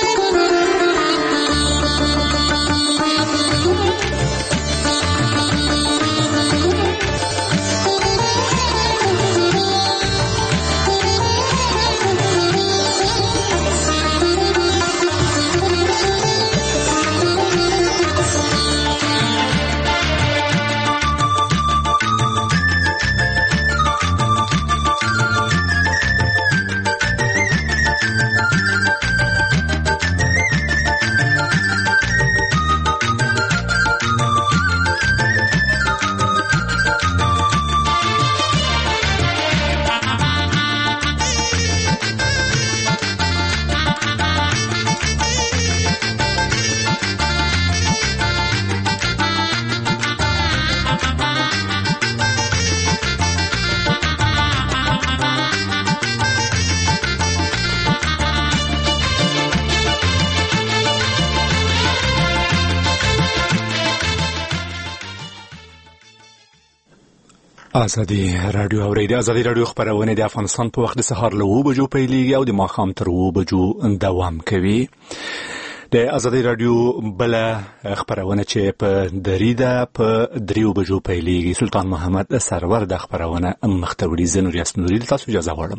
ازادي رادیو اوریدي. ازادي رادیو خبرونه د افغانستان په وخت د سهار له اوو بجو پیلېږي او د ماښام تر اوو بجو دوام کوي. د ازادي رادیو بل خبرونه چې په دریده په دریو بجو پیلېږي. سلطان محمد سرور د خبرونه مختوري زنور یاسنوري تاسو اجازه غواړم.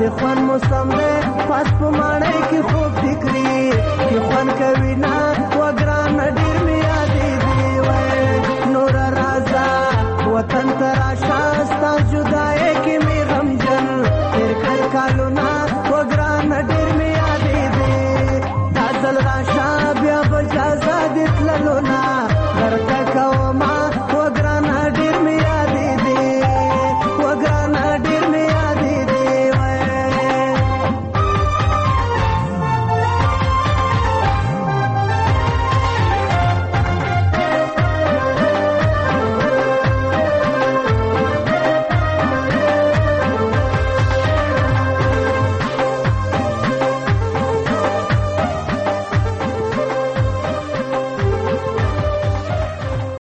چې خوان موسم ده پاس په ماړی کې خوب فکری کې خوان کوي نه